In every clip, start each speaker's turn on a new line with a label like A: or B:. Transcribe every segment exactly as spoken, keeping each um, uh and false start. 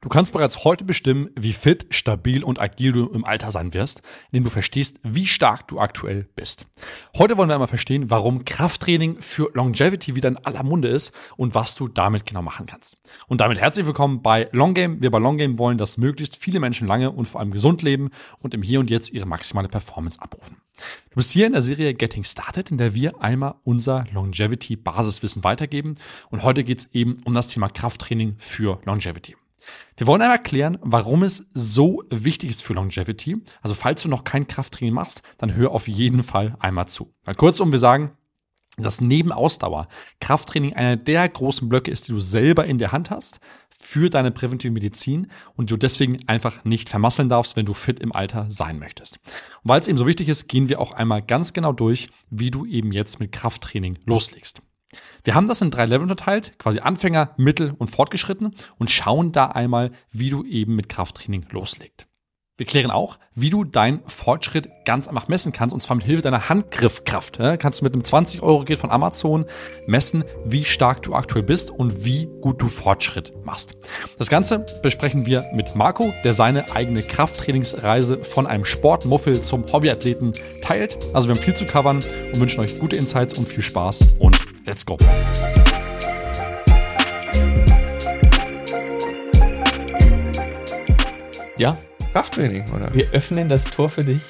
A: Du kannst bereits heute bestimmen, wie fit, stabil und agil du im Alter sein wirst, indem du verstehst, wie stark du aktuell bist. Heute wollen wir einmal verstehen, warum Krafttraining für Longevity wieder in aller Munde ist und was du damit genau machen kannst. Und damit herzlich willkommen bei Long Game. Wir bei Long Game wollen, dass möglichst viele Menschen lange und vor allem gesund leben und im Hier und Jetzt ihre maximale Performance abrufen. Du bist hier in der Serie Getting Started, in der wir einmal unser Longevity-Basiswissen weitergeben. Und heute geht es eben um das Thema Krafttraining für Longevity. Wir wollen einmal erklären, warum es so wichtig ist für Longevity. Also falls du noch kein Krafttraining machst, dann hör auf jeden Fall einmal zu. Mal kurzum, wir sagen, dass neben Ausdauer Krafttraining einer der großen Blöcke ist, die du selber in der Hand hast für deine präventive Medizin und du deswegen einfach nicht vermasseln darfst, wenn du fit im Alter sein möchtest. Und weil es eben so wichtig ist, gehen wir auch einmal ganz genau durch, wie du eben jetzt mit Krafttraining loslegst. Wir haben das in drei Level unterteilt, quasi Anfänger, Mittel und Fortgeschritten und schauen da einmal, wie du eben mit Krafttraining loslegst. Wir klären auch, wie du deinen Fortschritt ganz einfach messen kannst, und zwar mit Hilfe deiner Handgriffkraft. Ja, kannst du mit einem zwanzig Euro Gerät von Amazon messen, wie stark du aktuell bist und wie gut du Fortschritt machst. Das Ganze besprechen wir mit Marco, der seine eigene Krafttrainingsreise von einem Sportmuffel zum Hobbyathleten teilt. Also wir haben viel zu covern und wünschen euch gute Insights und viel Spaß und let's go!
B: Ja.
C: Krafttraining, oder?
B: Wir öffnen das Tor für dich.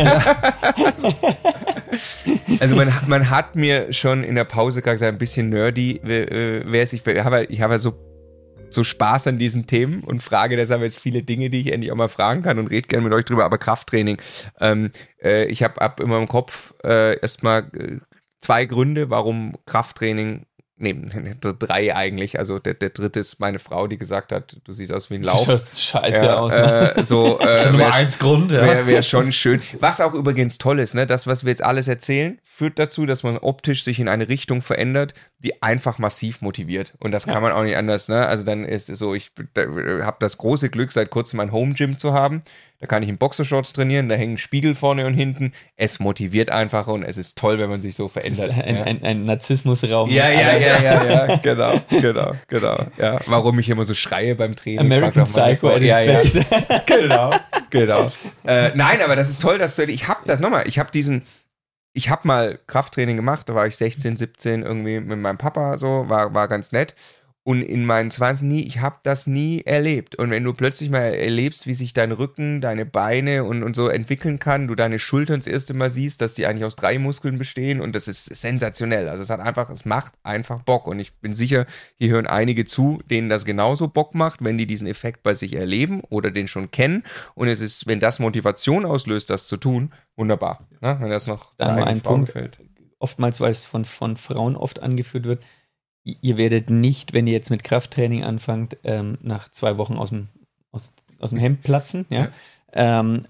C: Also man, man hat mir schon in der Pause gerade gesagt, ein bisschen nerdy, wer es ich habe ich habe so, so Spaß an diesen Themen und frage deshalb jetzt viele Dinge, die ich endlich auch mal fragen kann und rede gerne mit euch drüber, aber Krafttraining, ähm, äh, ich habe ab immer im Kopf äh, erstmal äh, zwei Gründe, warum Krafttraining, nee, drei eigentlich, also der, der dritte ist meine Frau, die gesagt hat, du siehst aus wie ein Lauch.
B: Du schaust scheiße
C: ja,
B: aus.
C: Äh, so, äh,
B: das ist der Nummer eins Grund, ja.
C: Wäre wär schon schön. Was auch übrigens toll ist, ne, das, was wir jetzt alles erzählen, führt dazu, dass man optisch sich in eine Richtung verändert, die einfach massiv motiviert. Und das kann ja. man auch nicht anders, ne? Also dann ist es so, ich da, habe das große Glück, seit kurzem ein Home Gym zu haben. Da kann ich in Boxershorts trainieren, da hängen Spiegel vorne und hinten. Es motiviert einfach und es ist toll, wenn man sich so verändert.
B: Ein,
C: ja.
B: ein, ein Narzissmusraum.
C: Ja, ja, ja, ja, ja, genau, genau, genau. Ja, warum ich immer so schreie beim Training.
B: American Psycho at
C: ja,
B: its
C: ja.
B: best.
C: Genau, genau. Äh, nein, aber das ist toll, dass du, ich hab das nochmal, ich hab diesen, ich hab mal Krafttraining gemacht, da war ich sechzehn, siebzehn irgendwie mit meinem Papa so, war, war ganz nett. Und in meinen zwanzig nie, ich habe das nie erlebt. Und wenn du plötzlich mal erlebst, wie sich dein Rücken, deine Beine und, und so entwickeln kann, du deine Schultern das erste Mal siehst, dass die eigentlich aus drei Muskeln bestehen und das ist sensationell. Also es hat einfach, es macht einfach Bock. Und ich bin sicher, hier hören einige zu, denen das genauso Bock macht, wenn die diesen Effekt bei sich erleben oder den schon kennen. Und es ist, wenn das Motivation auslöst, das zu tun, wunderbar. Ne? Wenn das noch
B: dann nur ein
C: Frau
B: Punkt.
C: gefällt.
B: Oftmals, weil es von, von Frauen oft angeführt wird, ihr werdet nicht, wenn ihr jetzt mit Krafttraining anfangt, ähm, nach zwei Wochen aus dem, aus, aus dem Hemd platzen. Ja? Ja. Ähm,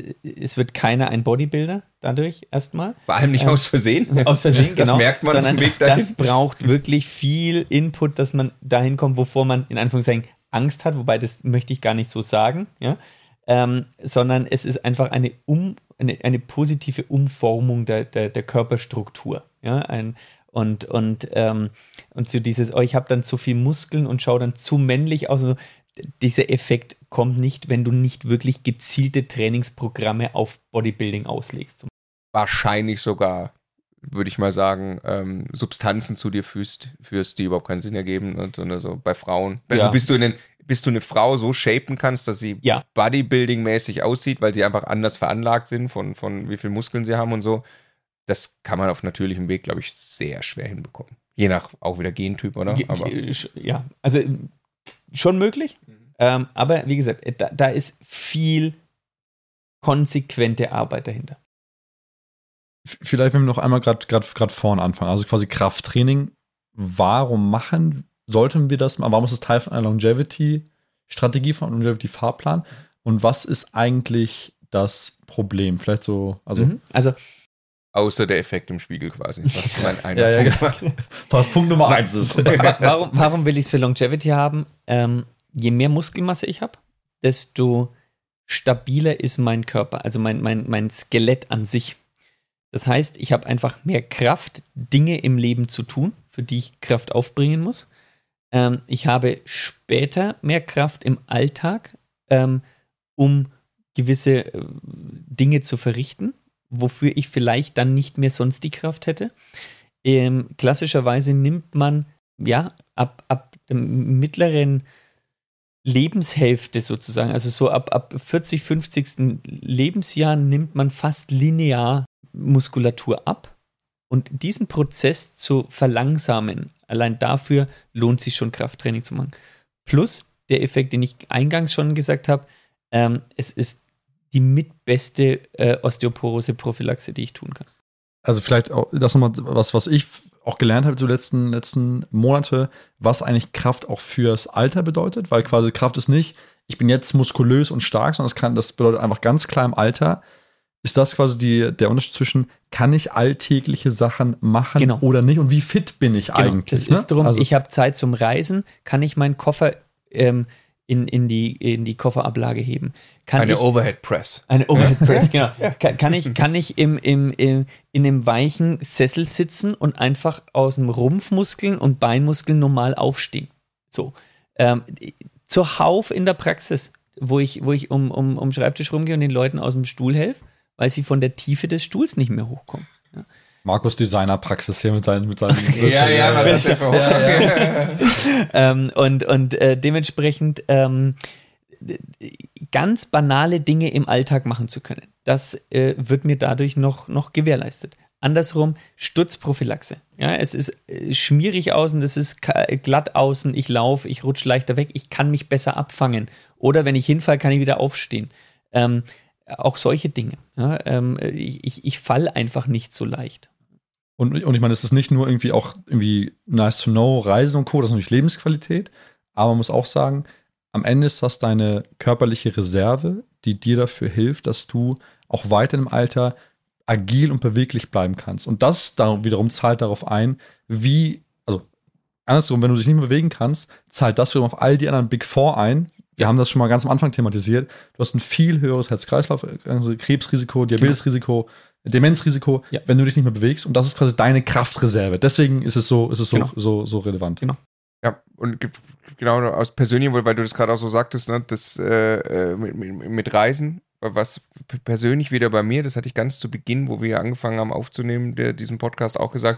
B: es wird keiner ein Bodybuilder dadurch erstmal.
C: Vor allem nicht ähm, aus Versehen.
B: Aus Versehen, genau.
C: Das merkt man auf dem Weg dahin.
B: Das braucht wirklich viel Input, dass man dahin kommt, wovor man in Anführungszeichen Angst hat, wobei das möchte ich gar nicht so sagen, ja? ähm, sondern es ist einfach eine, um, eine, eine positive Umformung der, der, der Körperstruktur. Ja? Ein Und, und, ähm, und so dieses, oh, ich habe dann zu viel Muskeln und schaue dann zu männlich aus. Also, dieser Effekt kommt nicht, wenn du nicht wirklich gezielte Trainingsprogramme auf Bodybuilding auslegst.
C: Wahrscheinlich sogar, würde ich mal sagen, ähm, Substanzen zu dir führst, führst, die überhaupt keinen Sinn ergeben. Und, und also bei Frauen. Also
B: ja.
C: bist du, einen, bist du eine Frau so shapen kannst, dass sie
B: ja.
C: Bodybuilding-mäßig aussieht, weil sie einfach anders veranlagt sind, von, von wie viel Muskeln sie haben und so. Das kann man auf natürlichem Weg, glaube ich, sehr schwer hinbekommen. Je nach auch wieder Gentyp, oder?
B: Aber ja, also schon möglich. Mhm. Ähm, aber wie gesagt, da, da ist viel konsequente Arbeit dahinter.
A: Vielleicht, wenn wir noch einmal gerade vorne anfangen, also quasi Krafttraining. Warum machen, sollten wir das, warum ist es Teil von einer Longevity-Strategie, von einem Longevity-Fahrplan? Und was ist eigentlich das Problem? Vielleicht so, also.
B: Mhm. Also
C: außer der Effekt im Spiegel quasi. Was mein einer
A: ja, ja,
C: Punkt
A: genau. Was Punkt Nummer eins ist.
B: warum, warum will ich es für Longevity haben? Ähm, je mehr Muskelmasse ich habe, desto stabiler ist mein Körper, also mein, mein, mein Skelett an sich. Das heißt, ich habe einfach mehr Kraft, Dinge im Leben zu tun, für die ich Kraft aufbringen muss. Ähm, ich habe später mehr Kraft im Alltag, ähm, um gewisse äh, Dinge zu verrichten, wofür ich vielleicht dann nicht mehr sonst die Kraft hätte. Ähm, klassischerweise nimmt man ja ab, ab der mittleren Lebenshälfte sozusagen, also so ab, ab vierzig, fünfzigsten Lebensjahr nimmt man fast linear Muskulatur ab. Und diesen Prozess zu verlangsamen, allein dafür lohnt sich schon Krafttraining zu machen. Plus der Effekt, den ich eingangs schon gesagt habe, ähm, es ist die mitbeste äh, Osteoporose-Prophylaxe, die ich tun kann.
A: Also vielleicht auch das nochmal was, was ich auch gelernt habe die letzten, letzten Monate, was eigentlich Kraft auch fürs Alter bedeutet, weil quasi Kraft ist nicht, ich bin jetzt muskulös und stark, sondern das, kann, das bedeutet einfach ganz klar im Alter, ist das quasi die, der Unterschied zwischen, kann ich alltägliche Sachen machen
B: genau.
A: oder nicht und wie fit bin ich
B: genau.
A: eigentlich?
B: Das ne? ist darum,
A: also,
B: ich habe Zeit zum Reisen, kann ich meinen Koffer ähm, in, in, die, in die Kofferablage heben? Kann
C: eine
B: ich,
C: Overhead Press.
B: Eine Overhead Press, genau. Kann, kann ich, kann ich im, im, im, in einem weichen Sessel sitzen und einfach aus dem Rumpfmuskeln und Beinmuskeln normal aufstehen? So. Ähm, zuhauf in der Praxis, wo ich, wo ich um, um, um den Schreibtisch rumgehe und den Leuten aus dem Stuhl helfe, weil sie von der Tiefe des Stuhls nicht mehr hochkommen. Ja.
A: Markus Designer-Praxis hier mit seinen, mit seinen
C: ja, ja, was hat der für
A: ja, ja.
B: ähm, Und, und äh, dementsprechend ähm, ganz banale Dinge im Alltag machen zu können. Das äh, wird mir dadurch noch, noch gewährleistet. Andersrum, Sturzprophylaxe. Ja, es ist äh, schmierig außen, es ist glatt außen, ich laufe, ich rutsche leichter weg, ich kann mich besser abfangen. Oder wenn ich hinfalle, kann ich wieder aufstehen. Ähm, auch solche Dinge. Ja, ähm, ich ich, ich falle einfach nicht so leicht.
A: Und, und ich meine, es ist nicht nur irgendwie auch irgendwie nice to know, Reisen und Co., das ist natürlich Lebensqualität, aber man muss auch sagen, am Ende ist das deine körperliche Reserve, die dir dafür hilft, dass du auch weiter im Alter agil und beweglich bleiben kannst. Und das da wiederum zahlt darauf ein, wie, also andersrum, wenn du dich nicht mehr bewegen kannst, zahlt das wiederum auf all die anderen Big Four ein. Wir haben das schon mal ganz am Anfang thematisiert. Du hast ein viel höheres Herz-Kreislauf, also Krebsrisiko, Diabetesrisiko, genau. Demenzrisiko, ja. wenn du dich nicht mehr bewegst. Und das ist quasi deine Kraftreserve. Deswegen ist es so, ist es so, genau. so, so relevant.
B: Genau.
C: Ja, und genau aus persönlichem, weil du das gerade auch so sagtest, ne, das äh, mit, mit, mit Reisen, was persönlich wieder bei mir, das hatte ich ganz zu Beginn, wo wir angefangen haben aufzunehmen, der, diesen Podcast auch gesagt,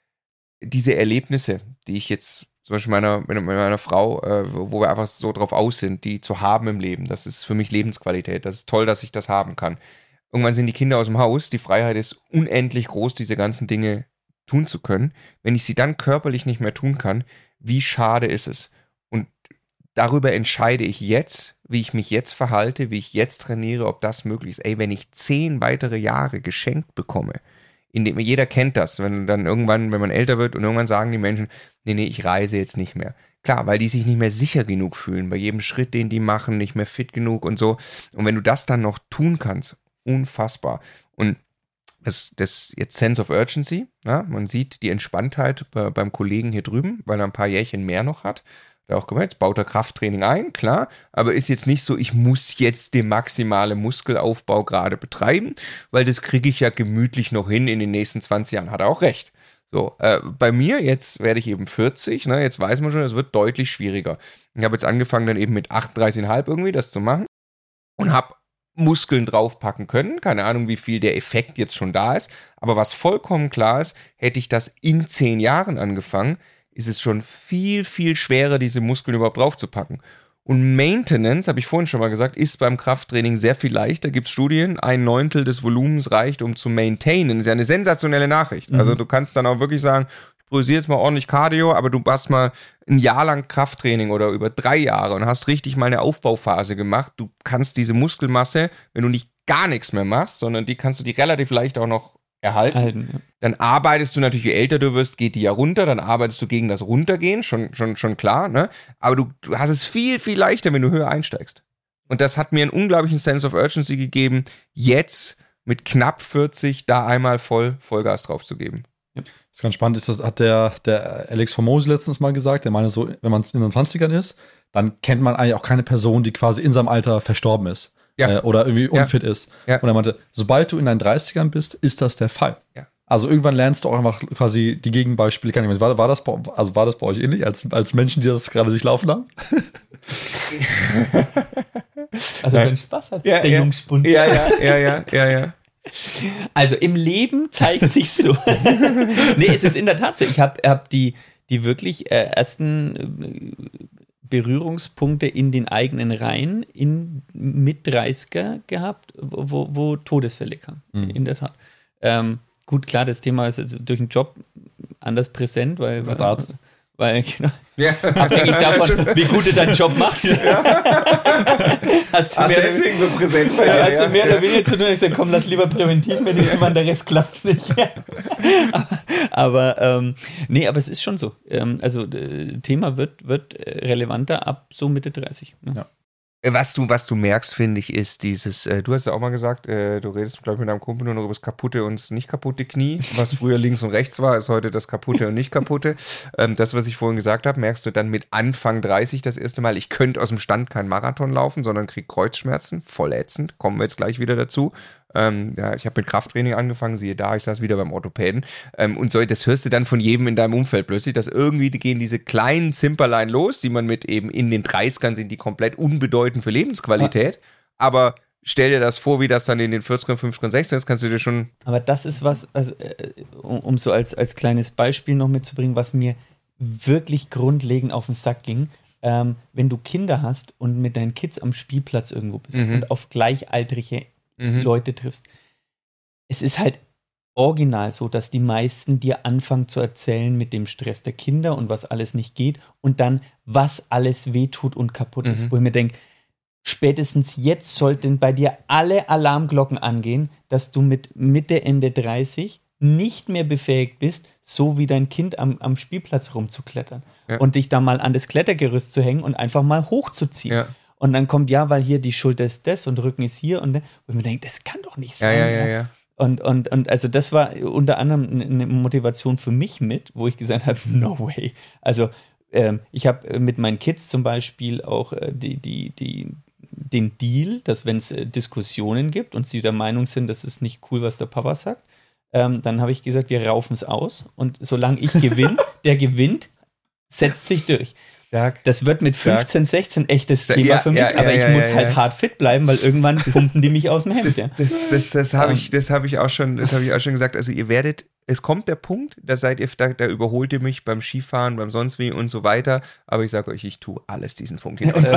C: diese Erlebnisse, die ich jetzt zum Beispiel meiner, mit meiner Frau, äh, wo wir einfach so drauf aus sind, die zu haben im Leben, das ist für mich Lebensqualität, das ist toll, dass ich das haben kann. Irgendwann sind die Kinder aus dem Haus, die Freiheit ist unendlich groß, diese ganzen Dinge tun zu können. Wenn ich sie dann körperlich nicht mehr tun kann, wie schade ist es? Und darüber entscheide ich jetzt, wie ich mich jetzt verhalte, wie ich jetzt trainiere, ob das möglich ist. Ey, wenn ich zehn weitere Jahre geschenkt bekomme, indem jeder kennt das, wenn dann irgendwann, wenn man älter wird und irgendwann sagen die Menschen, nee, nee, ich reise jetzt nicht mehr. Klar, weil die sich nicht mehr sicher genug fühlen, bei jedem Schritt, den die machen, nicht mehr fit genug und so. Und wenn du das dann noch tun kannst, unfassbar. Und das, das jetzt Sense of Urgency, ja, man sieht die Entspanntheit bei, beim Kollegen hier drüben, weil er ein paar Jährchen mehr noch hat. Da auch gemeint, jetzt baut er Krafttraining ein, klar, aber ist jetzt nicht so, ich muss jetzt den maximalen Muskelaufbau gerade betreiben, weil das kriege ich ja gemütlich noch hin in den nächsten zwanzig Jahren, hat er auch recht. So, äh, bei mir, jetzt werde ich eben vierzig, ne, jetzt weiß man schon, es wird deutlich schwieriger. Ich habe jetzt angefangen dann eben mit achtunddreißig Komma fünf irgendwie das zu machen und habe Muskeln draufpacken können, keine Ahnung, wie viel der Effekt jetzt schon da ist, aber was vollkommen klar ist, hätte ich das in zehn Jahren angefangen, ist es schon viel, viel schwerer, diese Muskeln überhaupt draufzupacken. Und Maintenance, habe ich vorhin schon mal gesagt, ist beim Krafttraining sehr viel leichter. Gibt es Studien, ein Neuntel des Volumens reicht, um zu maintainen. Das ist ja eine sensationelle Nachricht. Mhm. Also du kannst dann auch wirklich sagen, ich priorisiere jetzt mal ordentlich Cardio, aber du hast mal ein Jahr lang Krafttraining oder über drei Jahre und hast richtig mal eine Aufbauphase gemacht. Du kannst diese Muskelmasse, wenn du nicht gar nichts mehr machst, sondern die kannst du die relativ leicht auch noch erhalten. Erhalten, ja. Dann arbeitest du natürlich, je älter du wirst, geht die ja runter, dann arbeitest du gegen das Runtergehen, schon, schon, schon klar, ne? Aber du, du hast es viel, viel leichter, wenn du höher einsteigst. Und das hat mir einen unglaublichen Sense of Urgency gegeben, jetzt mit knapp vierzig da einmal voll Vollgas drauf zu geben.
A: Ja. Das ist ganz spannend, das hat der, der Alex Hormozy letztens mal gesagt, der meinte so, wenn man in den zwanzigern ist, dann kennt man eigentlich auch keine Person, die quasi in seinem Alter verstorben ist. Ja. Äh, oder irgendwie unfit ja. ist. Ja. Und er meinte, sobald du in deinen dreißigern bist, ist das der Fall.
C: Ja.
A: Also irgendwann lernst du auch einfach quasi die Gegenbeispiele kennen. War, war, das, bei, also war das bei euch ähnlich, als, als Menschen, die das gerade durchlaufen haben?
B: Also wenn Spaß hat,
C: ja,
B: der
C: ja.
B: Jungspund.
C: Ja, ja, ja, ja, ja, ja.
B: Also im Leben zeigt sich so. Nee, es ist in der Tat so. Ich habe hab die, die wirklich äh, ersten äh, Berührungspunkte in den eigenen Reihen in mit dreißiger gehabt, wo, wo Todesfälle kamen. Mhm. In der Tat. Ähm, gut, klar, das Thema ist also durch den Job anders präsent, weil, weil,
A: Arzt.
B: weil genau,
C: Ja.
B: abhängig davon, wie gut du deinen Job machst. Ja. Hast du
C: Ach,
B: mehr,
C: deswegen so präsent bei
B: ja,
C: dir,
B: hast
C: ja.
B: du mehr oder weniger zu tun? Ich sage, komm, lass lieber Präventivmedizin machen, der Rest klappt nicht. aber aber ähm, nee, aber es ist schon so. Ähm, also äh, Thema wird, wird relevanter ab so Mitte dreißig. Ne?
A: Ja.
C: Was du, was du merkst, finde ich, ist dieses, äh, du hast ja auch mal gesagt, äh, du redest, glaube ich, mit deinem Kumpel nur noch über das kaputte und das nicht kaputte Knie. Was früher links und rechts war, ist heute das kaputte und nicht kaputte. Ähm, das, was ich vorhin gesagt habe, merkst du dann mit Anfang dreißig das erste Mal, ich könnte aus dem Stand keinen Marathon laufen, sondern kriege Kreuzschmerzen, voll ätzend, kommen wir jetzt gleich wieder dazu. Ähm, ja, ich habe mit Krafttraining angefangen, siehe da, ich saß wieder beim Orthopäden. Ähm, und so, das hörst du dann von jedem in deinem Umfeld plötzlich, dass irgendwie die gehen diese kleinen Zimperlein los, die man mit eben in den dreißigern sind, die komplett unbedeutend für Lebensqualität. Ja. Aber stell dir das vor, wie das dann in den vierzigern, fünfzigern, sechzigern ist, kannst du dir schon...
B: Aber das ist was, also, um, um so als, als kleines Beispiel noch mitzubringen, was mir wirklich grundlegend auf den Sack ging. Ähm, wenn du Kinder hast und mit deinen Kids am Spielplatz irgendwo bist mhm. und auf gleichaltrige Mhm. Leute triffst. Es ist halt original so, dass die meisten dir anfangen zu erzählen mit dem Stress der Kinder und was alles nicht geht und dann, was alles wehtut und kaputt mhm. ist. Wo ich mir denke, spätestens jetzt sollten bei dir alle Alarmglocken angehen, dass du mit Mitte, Ende dreißig nicht mehr befähigt bist, so wie dein Kind am, am Spielplatz rumzuklettern ja. und dich da mal an das Klettergerüst zu hängen und einfach mal hochzuziehen. Ja. Und dann kommt, ja, weil hier die Schulter ist das und Rücken ist hier. Und wo ich mir denke, das kann doch nicht sein.
C: Ja, ja, ja, ja.
B: Und, und, und also das war unter anderem eine Motivation für mich mit, wo ich gesagt habe, no way. Also ähm, ich habe mit meinen Kids zum Beispiel auch äh, die, die, die, den Deal, dass wenn es äh, Diskussionen gibt und sie der Meinung sind, das ist nicht cool, was der Papa sagt, ähm, dann habe ich gesagt, wir raufen es aus. Und solange ich gewinne, der gewinnt, setzt sich durch. Das wird mit fünfzehn, sechzehn echtes Thema ja, für mich, ja, aber ja, ich ja, muss ja, halt ja. hart fit bleiben, weil irgendwann pumpen die mich aus dem Hemd.
C: Das,
B: ja.
C: das, das, das habe ich, das hab ich, auch schon, das hab ich auch schon gesagt. Also ihr werdet, es kommt der Punkt, da seid ihr, da, da überholt ihr mich beim Skifahren, beim sonst wie und so weiter, aber ich sage euch, ich tue alles, diesen Punkt hinaus.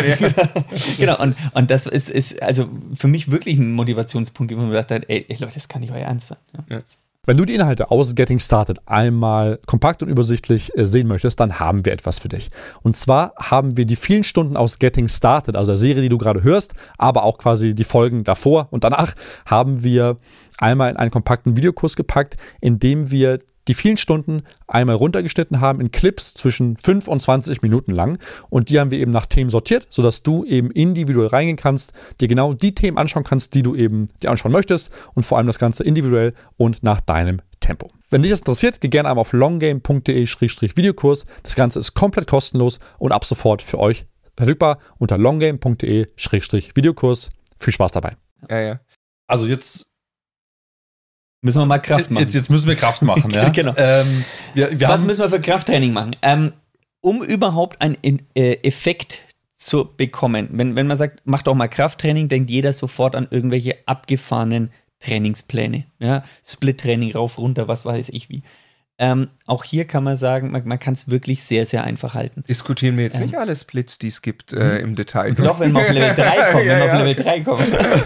B: Genau, und, und das ist, ist also für mich wirklich ein Motivationspunkt, wo man gedacht hat, ey, ey Leute, das kann nicht euer Ernst sein. Ja.
A: Wenn du die Inhalte aus Getting Started einmal kompakt und übersichtlich äh, sehen möchtest, dann haben wir etwas für dich. Und zwar haben wir die vielen Stunden aus Getting Started, also der Serie, die du gerade hörst, aber auch quasi die Folgen davor und danach, haben wir einmal in einen kompakten Videokurs gepackt, in dem wir die vielen Stunden einmal runtergeschnitten haben in Clips zwischen fünf und zwanzig Minuten lang. Und die haben wir eben nach Themen sortiert, sodass du eben individuell reingehen kannst, dir genau die Themen anschauen kannst, die du eben dir anschauen möchtest und vor allem das Ganze individuell und nach deinem Tempo. Wenn dich das interessiert, geh gerne einmal auf longgame punkt de slash videokurs. Das Ganze ist komplett kostenlos und ab sofort für euch verfügbar unter longgame punkt de slash videokurs. Viel Spaß dabei.
C: Ja, ja.
A: Also jetzt
B: müssen wir mal Kraft machen.
A: Jetzt, jetzt müssen wir Kraft machen, ja.
B: Genau.
A: Ähm, wir, wir
B: Was
A: haben,
B: müssen wir für Krafttraining machen? Ähm, um überhaupt einen äh, Effekt zu bekommen. Wenn, wenn man sagt, mach doch mal Krafttraining, denkt jeder sofort an irgendwelche abgefahrenen Trainingspläne. Ja? Split-Training rauf, runter, was weiß ich wie. Ähm, auch hier kann man sagen, man, man kann es wirklich sehr, sehr einfach halten.
C: Diskutieren wir jetzt ähm, nicht alle Splits, die es gibt äh, im Detail.
B: Doch, wenn wir auf Level drei kommen.
C: ja,
B: wenn wir
C: ja.
B: auf Level drei kommen.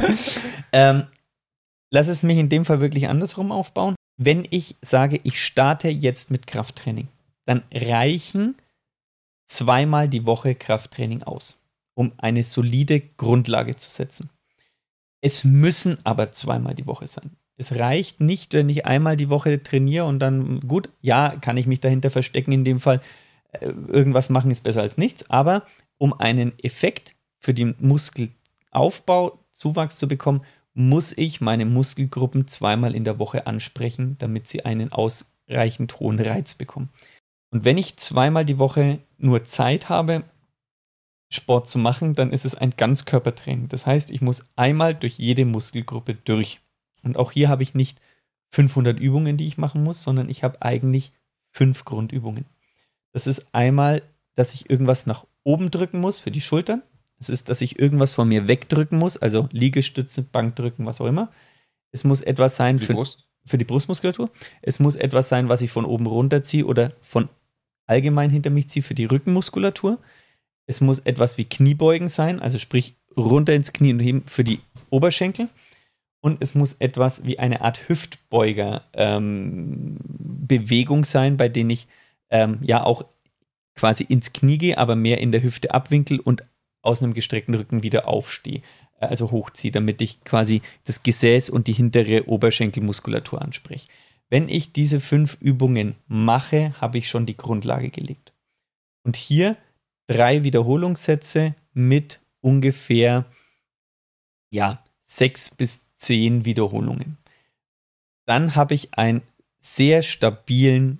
B: ähm, Lass es mich in dem Fall wirklich andersrum aufbauen. Wenn ich sage, ich starte jetzt mit Krafttraining, dann reichen zweimal die Woche Krafttraining aus, um eine solide Grundlage zu setzen. Es müssen aber zweimal die Woche sein. Es reicht nicht, wenn ich einmal die Woche trainiere und dann, gut, ja, kann ich mich dahinter verstecken, in dem Fall, äh, irgendwas machen ist besser als nichts, aber um einen Effekt für den Muskelaufbau, Zuwachs zu bekommen, muss ich meine Muskelgruppen zweimal in der Woche ansprechen, damit sie einen ausreichend hohen Reiz bekommen. Und wenn ich zweimal die Woche nur Zeit habe, Sport zu machen, dann ist es ein Ganzkörpertraining. Das heißt, ich muss einmal durch jede Muskelgruppe durch. Und auch hier habe ich nicht fünfhundert Übungen, die ich machen muss, sondern ich habe eigentlich fünf Grundübungen. Das ist einmal, dass ich irgendwas nach oben drücken muss für die Schultern. Es ist, dass ich irgendwas von mir wegdrücken muss, also Liegestütze, Bankdrücken, was auch immer. Es muss etwas sein
C: Die
B: für,
C: Brust.
B: für die Brustmuskulatur. Es muss etwas sein, was ich von oben runterziehe oder von allgemein hinter mich ziehe für die Rückenmuskulatur. Es muss etwas wie Kniebeugen sein, also sprich runter ins Knie und heben für die Oberschenkel. Und es muss etwas wie eine Art Hüftbeuger-Bewegung ähm, sein, bei denen ich ähm, ja auch quasi ins Knie gehe, aber mehr in der Hüfte abwinkel und aus einem gestreckten Rücken wieder aufstehe, also hochziehe, damit ich quasi das Gesäß und die hintere Oberschenkelmuskulatur anspreche. Wenn ich diese fünf Übungen mache, habe ich schon die Grundlage gelegt. Und hier drei Wiederholungssätze mit ungefähr ja, sechs bis zehn Wiederholungen. Dann habe ich einen sehr stabilen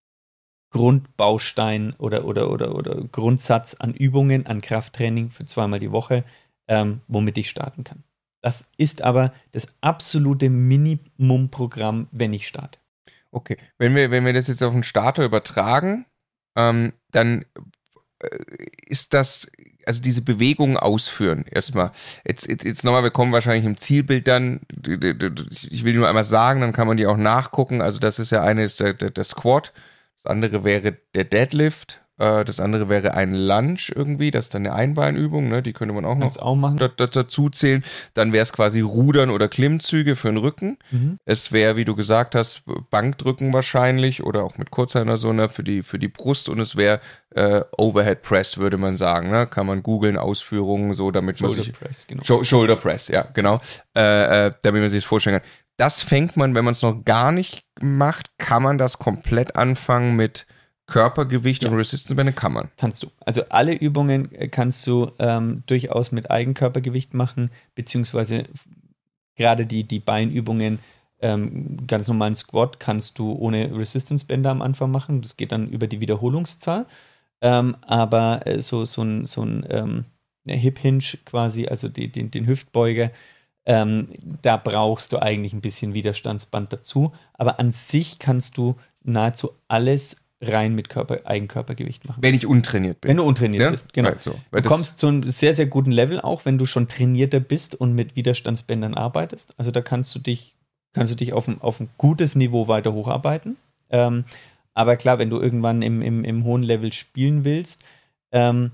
B: Grundbaustein oder, oder, oder, oder Grundsatz an Übungen, an Krafttraining für zweimal die Woche, ähm, womit ich starten kann. Das ist aber das absolute Minimumprogramm, wenn ich starte.
C: Okay, wenn wir, wenn wir das jetzt auf den Starter übertragen, ähm, dann äh, ist das, also diese Bewegungen ausführen erstmal. Jetzt, jetzt, jetzt nochmal, wir kommen wahrscheinlich im Zielbild dann, ich will nur einmal sagen, dann kann man die auch nachgucken. Also das ist ja eine, ist der, der, der Squat. Das andere wäre der Deadlift, äh, das andere wäre ein Lunge irgendwie, das ist dann eine Einbeinübung, ne? Die könnte man auch noch
B: auch machen.
C: da, da, dazu zählen. Dann wäre es quasi Rudern oder Klimmzüge für den Rücken.
B: Mhm.
C: Es wäre, wie du gesagt hast, Bankdrücken wahrscheinlich oder auch mit Kurzhanteln oder so, ne? für, die, für die Brust, und es wäre äh, Overhead Press, würde man sagen. Ne? Kann man googeln, Ausführungen, so damit
B: Shoulder
C: man sich...
B: Press, genau.
C: Scho- Shoulder Press, ja, genau. Äh, äh, damit man sich das vorstellen kann. Das fängt man, wenn man es noch gar nicht macht, kann man das komplett anfangen mit Körpergewicht
B: Ja.
C: und Resistance-Bänder? Kann man.
B: Kannst du. Also alle Übungen kannst du ähm, durchaus mit Eigenkörpergewicht machen, beziehungsweise gerade die, die Beinübungen, ähm, ganz normalen Squat kannst du ohne Resistance-Bänder am Anfang machen. Das geht dann über die Wiederholungszahl. Ähm, aber äh, so, so ein, so ein ähm, Hip-Hinge quasi, also die, den, den Hüftbeuger, ähm, da brauchst du eigentlich ein bisschen Widerstandsband dazu. Aber an sich kannst du nahezu alles rein mit Körper, Eigenkörpergewicht machen.
C: Wenn ich untrainiert bin.
B: Wenn du untrainiert
C: Ja?
B: bist, genau.
C: Weil so, weil
B: Du
C: das-
B: kommst zu einem sehr, sehr guten Level, auch wenn du schon trainierter bist und mit Widerstandsbändern arbeitest. Also da kannst du dich, kannst du dich auf ein, auf ein gutes Niveau weiter hocharbeiten. Ähm, aber klar, wenn du irgendwann im, im, im hohen Level spielen willst, ähm,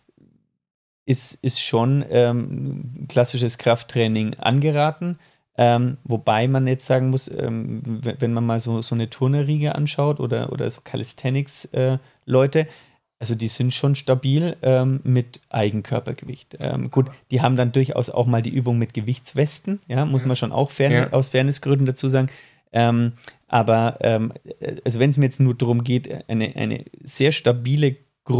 B: ist, ist schon ähm, klassisches Krafttraining angeraten. Ähm, wobei man jetzt sagen muss, ähm, w- wenn man mal so, so eine Turnerriege anschaut oder, oder so Calisthenics-Leute, äh, also die sind schon stabil ähm, mit Eigenkörpergewicht. Ähm, gut, die haben dann durchaus auch mal die Übung mit Gewichtswesten, ja, muss man schon auch Fairne-
C: Ja.
B: aus Fairnessgründen dazu sagen. Ähm, aber ähm, also wenn es mir jetzt nur darum geht, eine, eine sehr stabile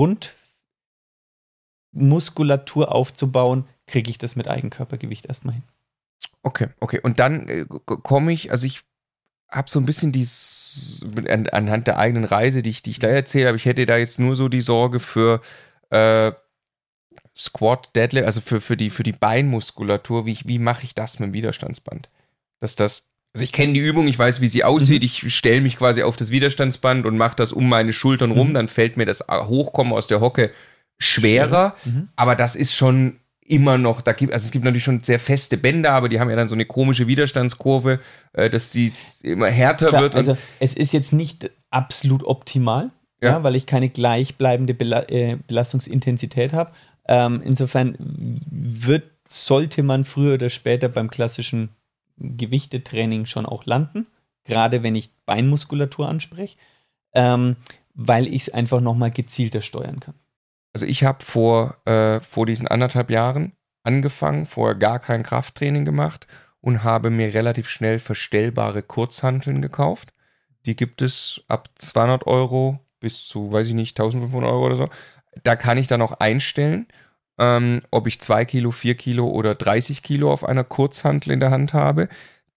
B: Grundmuskulatur aufzubauen, kriege ich das mit Eigenkörpergewicht erstmal hin.
C: Okay, okay. Und dann äh, komme ich, also ich habe so ein bisschen dies an, anhand der eigenen Reise, die ich, die ich da erzählt habe, ich hätte da jetzt nur so die Sorge für äh, Squat, Deadlift, also für, für, die, für die Beinmuskulatur. Wie, ich- wie mache ich das mit dem Widerstandsband? Dass das, also ich kenne die Übung, ich weiß, wie sie aussieht,
B: Mhm.
C: ich stelle mich quasi auf das Widerstandsband und mache das um meine Schultern rum,
B: Mhm.
C: dann fällt mir das Hochkommen aus der Hocke schwerer,
B: Mhm.
C: aber das ist schon immer noch, da gibt, also es gibt natürlich schon sehr feste Bänder, aber die haben ja dann so eine komische Widerstandskurve, äh, dass die immer härter
B: Klar,
C: wird. und-
B: also es ist jetzt nicht absolut optimal,
C: Ja.
B: ja. weil ich keine gleichbleibende Bela äh, Belastungsintensität habe. Ähm, insofern wird, sollte man früher oder später beim klassischen Gewichtetraining schon auch landen, gerade wenn ich Beinmuskulatur anspreche, ähm, weil ich es einfach nochmal gezielter steuern kann.
C: Also ich habe vor, äh, vor diesen anderthalb Jahren angefangen, vorher gar kein Krafttraining gemacht und habe mir relativ schnell verstellbare Kurzhanteln gekauft. Die gibt es ab zweihundert Euro bis zu, weiß ich nicht, eintausendfünfhundert Euro oder so. Da kann ich dann auch einstellen, ähm, ob ich zwei Kilo, vier Kilo oder dreißig Kilo auf einer Kurzhantel in der Hand habe.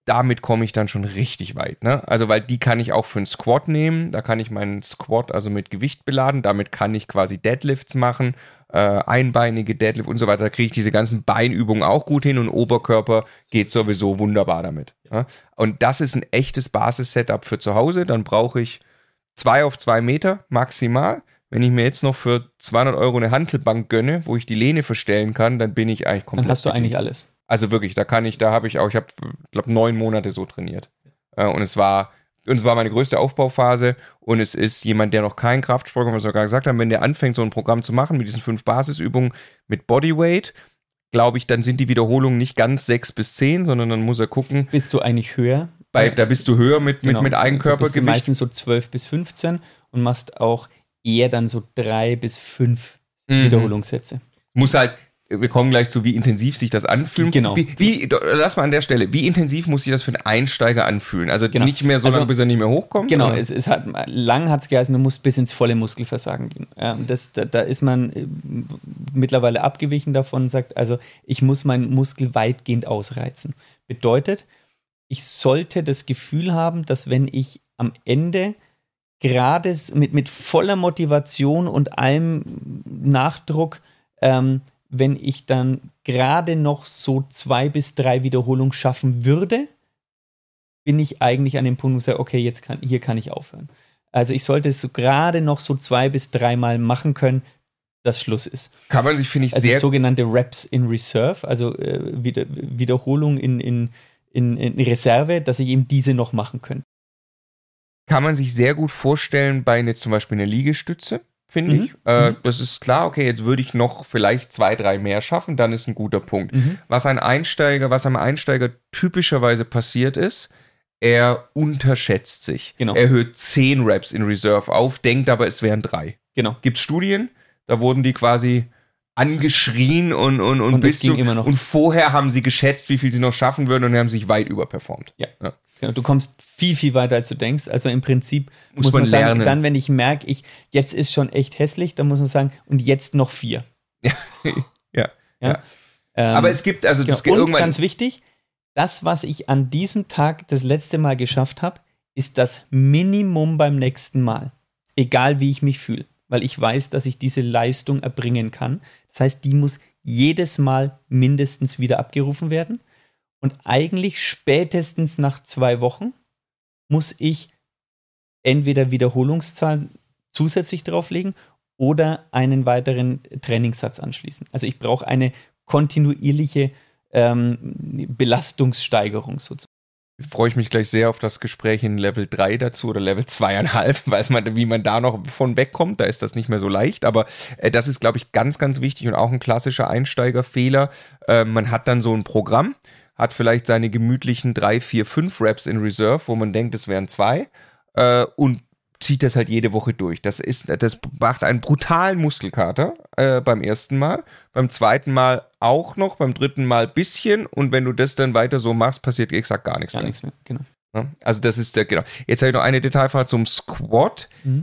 C: damit komme ich dann schon richtig weit. Ne? Also, weil die kann ich auch für einen Squat nehmen. Da kann ich meinen Squat also mit Gewicht beladen. Damit kann ich quasi Deadlifts machen, äh, einbeinige Deadlift und so weiter. Da kriege ich diese ganzen Beinübungen auch gut hin und Oberkörper geht sowieso wunderbar damit. Ja? Und das ist ein echtes Basis-Setup für zu Hause. Dann brauche ich zwei auf zwei Meter maximal. Wenn ich mir jetzt noch für zweihundert Euro eine Hantelbank gönne, wo ich die Lehne verstellen kann, dann bin ich eigentlich komplett.
B: Dann hast du
C: bedient.
B: eigentlich alles.
C: Also wirklich, da kann ich, da habe ich auch, ich habe, glaube neun Monate so trainiert. Äh, und es war, und es war meine größte Aufbauphase und es ist jemand, der noch keinen Kraftsport macht, was wir gerade gesagt haben, wenn der anfängt, so ein Programm zu machen mit diesen fünf Basisübungen mit Bodyweight, glaube ich, dann sind die Wiederholungen nicht ganz sechs bis zehn, sondern dann muss er gucken.
B: Bist du eigentlich höher?
C: Bei, da bist du höher mit,
B: Genau.
C: mit, mit Eigenkörpergewicht.
B: Du bist meistens so zwölf bis fünfzehn und machst auch eher dann so drei bis fünf
C: Mhm.
B: Wiederholungssätze.
C: Muss halt, wir kommen gleich zu, wie intensiv sich das anfühlt.
B: Genau.
C: Wie, wie, lass mal an der Stelle, wie intensiv muss sich das für einen Einsteiger anfühlen? Also
B: Genau.
C: nicht mehr so
B: Also,
C: lange, bis er nicht mehr hochkommt?
B: Genau,
C: oder?
B: es, es hat, lang hat es geheißen, du musst bis ins volle Muskelversagen gehen. Ja, das, da, da ist man äh, mittlerweile abgewichen davon und sagt, also ich muss meinen Muskel weitgehend ausreizen. Bedeutet, ich sollte das Gefühl haben, dass wenn ich am Ende gerade mit, mit voller Motivation und allem Nachdruck, ähm, wenn ich dann gerade noch so zwei bis drei Wiederholungen schaffen würde, bin ich eigentlich an dem Punkt, wo ich sage, okay, jetzt kann, hier kann ich aufhören. Also ich sollte es so gerade noch so zwei bis dreimal machen können, dass Schluss ist.
C: Kann man sich, finde ich,
B: Also
C: sehr...
B: sogenannte Reps in Reserve, also äh, Wieder, Wiederholung in, in, in, in Reserve, dass ich eben diese noch machen könnte.
C: Kann man sich sehr gut vorstellen bei jetzt zum Beispiel einer Liegestütze, finde
B: Mhm.
C: ich. Äh,
B: Mhm.
C: Das ist klar, okay, jetzt würde ich noch vielleicht zwei, drei mehr schaffen, dann ist ein guter Punkt.
B: Mhm.
C: Was ein Einsteiger, was einem Einsteiger typischerweise passiert ist, er unterschätzt sich.
B: Genau.
C: Er hört zehn Reps in Reserve auf, denkt aber, es wären drei.
B: Genau.
C: Gibt es Studien, da wurden die quasi angeschrien und, und, und,
B: Und das
C: bis
B: ging
C: zu,
B: immer noch.
C: und vorher haben sie geschätzt, wie viel sie noch schaffen würden und haben sich weit überperformt.
B: Ja. Genau, du kommst viel, viel weiter, als du denkst. Also im Prinzip
C: Muss
B: muss,
C: man
B: man sagen,
C: lernen.
B: dann, wenn ich merke, ich, jetzt ist schon echt hässlich, dann muss man sagen, und jetzt noch vier.
C: Ja. Ja. Ja.
B: Ähm,
C: Aber es gibt, also das
B: genau. Und
C: irgendwann.
B: ganz wichtig, das, was ich an diesem Tag das letzte Mal geschafft habe, ist das Minimum beim nächsten Mal. Egal, wie ich mich fühle. Weil ich weiß, dass ich diese Leistung erbringen kann. Das heißt, die muss jedes Mal mindestens wieder abgerufen werden. Und eigentlich spätestens nach zwei Wochen muss ich entweder Wiederholungszahlen zusätzlich drauflegen oder einen weiteren Trainingssatz anschließen. Also ich brauche eine kontinuierliche ähm, Belastungssteigerung sozusagen.
C: Freue ich mich gleich sehr auf das Gespräch in Level drei dazu oder Level zwei Komma fünf, weiß man, wie man da noch von wegkommt, da ist das nicht mehr so leicht, aber äh, das ist, glaube ich, ganz, ganz wichtig und auch ein klassischer Einsteigerfehler. Äh, man hat dann so ein Programm, hat vielleicht seine gemütlichen drei, vier, fünf Reps in Reserve, wo man denkt, es wären zwei äh, und zieht das halt jede Woche durch. Das ist, das macht einen brutalen Muskelkater äh, beim ersten Mal, beim zweiten Mal auch noch, beim dritten Mal ein bisschen und wenn du das dann weiter so machst, passiert exakt gar nichts
B: Gar
C: mehr.
B: nichts mehr, genau.
C: Ja, also das ist der, genau. Jetzt habe ich noch eine Detailfrage zum Squat.
B: Mhm.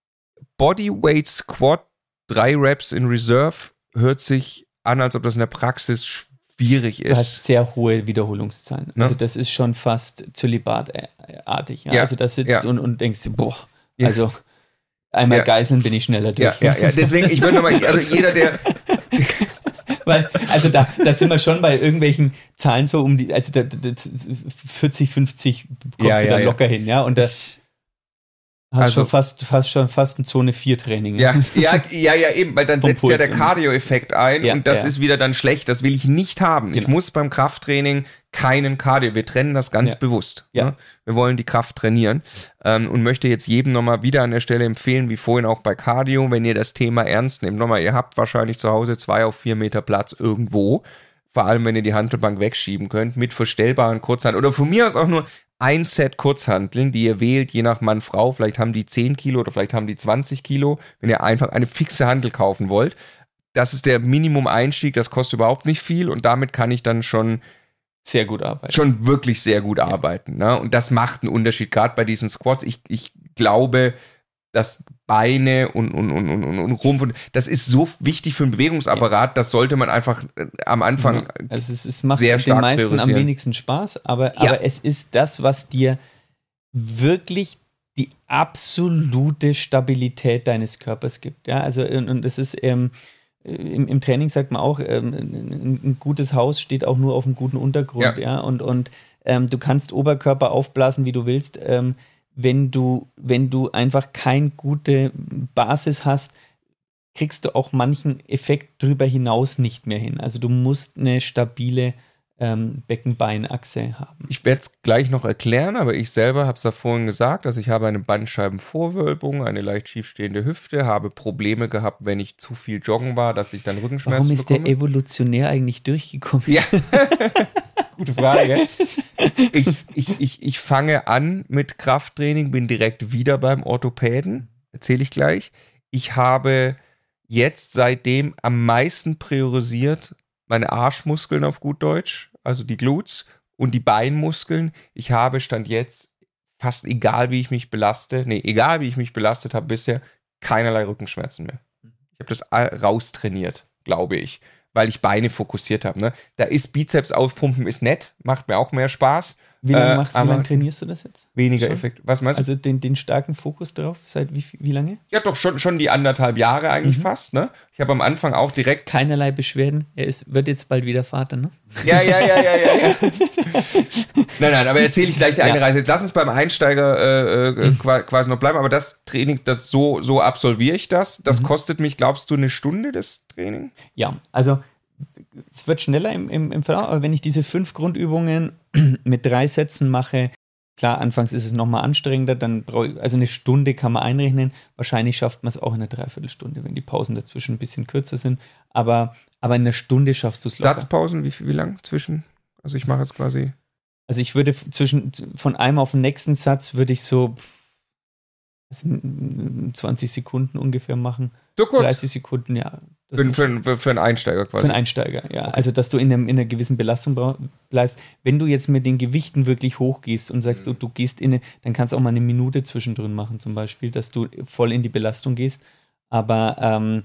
C: Bodyweight Squat, drei Reps in Reserve, hört sich an, als ob das in der Praxis schwierig
B: Du hast
C: ist.
B: sehr hohe Wiederholungszahlen.
C: Ne?
B: Also das ist schon fast zölibatartig. Ja?
C: Ja,
B: Also da sitzt
C: ja.
B: und, und denkst, boah,
C: Ja.
B: also einmal
C: Ja.
B: geißeln bin ich schneller durch.
C: Ja, ja, ja. Deswegen, ich würde nochmal, also jeder, der,
B: Weil, also da, da sind wir schon bei irgendwelchen Zahlen so um die, also da, da, vierzig, fünfzig kommst
C: Ja,
B: du
C: ja,
B: da
C: ja.
B: locker hin, ja. Und da hast
C: Also-
B: schon fast, fast schon fast ein Zone vier Training.
C: ja, ja, ja, ja, eben, weil dann
B: Vom
C: setzt ja
B: Puls
C: der
B: und-
C: Cardio-Effekt ein
B: Ja,
C: und das
B: ja.
C: ist wieder dann schlecht. Das will ich nicht haben. Ich
B: Genau.
C: muss beim Krafttraining keinen Cardio. Wir trennen das ganz
B: Ja.
C: bewusst.
B: Ja.
C: Ne? Wir wollen die Kraft trainieren ähm, und möchte jetzt jedem nochmal wieder an der Stelle empfehlen, wie vorhin auch bei Cardio, wenn ihr das Thema ernst nehmt. Nochmal, ihr habt wahrscheinlich zu Hause zwei auf vier Meter Platz irgendwo. Vor allem, wenn ihr die Hantelbank wegschieben könnt mit verstellbaren Kurzhanteln oder von mir aus auch nur ein Set Kurzhanteln, die ihr wählt, je nach Mann, Frau. Vielleicht haben die zehn Kilo oder vielleicht haben die zwanzig Kilo, wenn ihr einfach eine fixe Hantel kaufen wollt. Das ist der Minimum-Einstieg, das kostet überhaupt nicht viel und damit kann ich dann schon,
B: Sehr gut arbeiten.
C: schon wirklich sehr gut arbeiten. Ne? Und das macht einen Unterschied, gerade bei diesen Squats. Ich, ich glaube, dass Beine und, und, und, und, und Rumpf, und das ist so wichtig für den Bewegungsapparat, ja. das sollte man einfach äh, am Anfang
B: also es, es macht
C: sehr stark
B: den meisten
C: priorisieren.
B: am wenigsten Spaß, aber,
C: Ja.
B: aber es ist das, was dir wirklich die absolute Stabilität deines Körpers gibt. Ja, also und, und das ist ähm, im, im Training sagt man auch, ähm, ein, ein gutes Haus steht auch nur auf einem guten Untergrund. Ja, ja? und, und ähm, du kannst Oberkörper aufblasen, wie du willst. Ähm, wenn du, wenn du einfach keine gute Basis hast, kriegst du auch manchen Effekt drüber hinaus nicht mehr hin. Also du musst eine stabile ähm, Beckenbeinachse haben.
C: Ich werde es gleich noch erklären, aber ich selber habe es ja vorhin gesagt, also ich habe eine Bandscheibenvorwölbung, eine leicht schiefstehende Hüfte, habe Probleme gehabt, wenn ich zu viel joggen war, dass ich dann Rückenschmerzen
B: Warum ist
C: bekomme.
B: der evolutionär eigentlich durchgekommen?
C: Ja, gute Frage. Ich, ich, ich, ich fange an mit Krafttraining, bin direkt wieder beim Orthopäden, erzähle ich gleich. Ich habe jetzt seitdem am meisten priorisiert meine Arschmuskeln auf gut Deutsch, also die Glutes und die Beinmuskeln. Ich habe Stand jetzt, fast egal wie ich mich belaste, nee, egal wie ich mich belastet habe bisher, keinerlei Rückenschmerzen mehr. Ich habe das raustrainiert, glaube ich, weil ich Beine fokussiert habe. Ne? Da ist Bizeps aufpumpen, ist nett, macht mir auch mehr Spaß.
B: Wie lange,
C: Äh,
B: machst, wie
C: aber
B: lange trainierst du das jetzt?
C: Weniger
B: Schon?
C: Effekt. Was meinst du?
B: Also den, den starken Fokus drauf, seit wie, wie lange?
C: Ja, doch schon, schon die anderthalb Jahre eigentlich
B: Mhm.
C: fast. Ne? Ich habe am Anfang auch direkt.
B: Keinerlei Beschwerden. Er ist, wird jetzt bald wieder Vater, ne?
C: Ja, ja, ja, ja, ja. ja. nein, nein, aber erzähle ich gleich die eine
B: Ja.
C: Reise. Jetzt lass uns beim Einsteiger äh, äh, qua- quasi noch bleiben. Aber das Training, das so, so absolviere ich das. Das
B: Mhm.
C: kostet mich, glaubst du, eine Stunde, das Training?
B: Ja, also es wird schneller im, im, im Verlauf, aber wenn ich diese fünf Grundübungen mit drei Sätzen mache, klar, anfangs ist es nochmal anstrengender, dann brauche ich, also eine Stunde kann man einrechnen, wahrscheinlich schafft man es auch in einer Dreiviertelstunde, wenn die Pausen dazwischen ein bisschen kürzer sind, aber, aber in einer Stunde schaffst du es locker.
C: Satzpausen, wie, wie lang zwischen? Also ich mache jetzt quasi.
B: Also ich würde zwischen, von einem auf den nächsten Satz würde ich so also zwanzig Sekunden ungefähr machen,
C: So kurz?
B: dreißig Sekunden, ja. Das
C: Für,
B: muss-
C: für, für, für einen Einsteiger quasi.
B: Für einen Einsteiger, ja. Also, dass du in, einem, in einer gewissen Belastung brau- bleibst. Wenn du jetzt mit den Gewichten wirklich hochgehst und sagst,
C: Mhm.
B: du, du gehst in eine, dann kannst du auch mal eine Minute zwischendrin machen, zum Beispiel, dass du voll in die Belastung gehst. Aber ähm,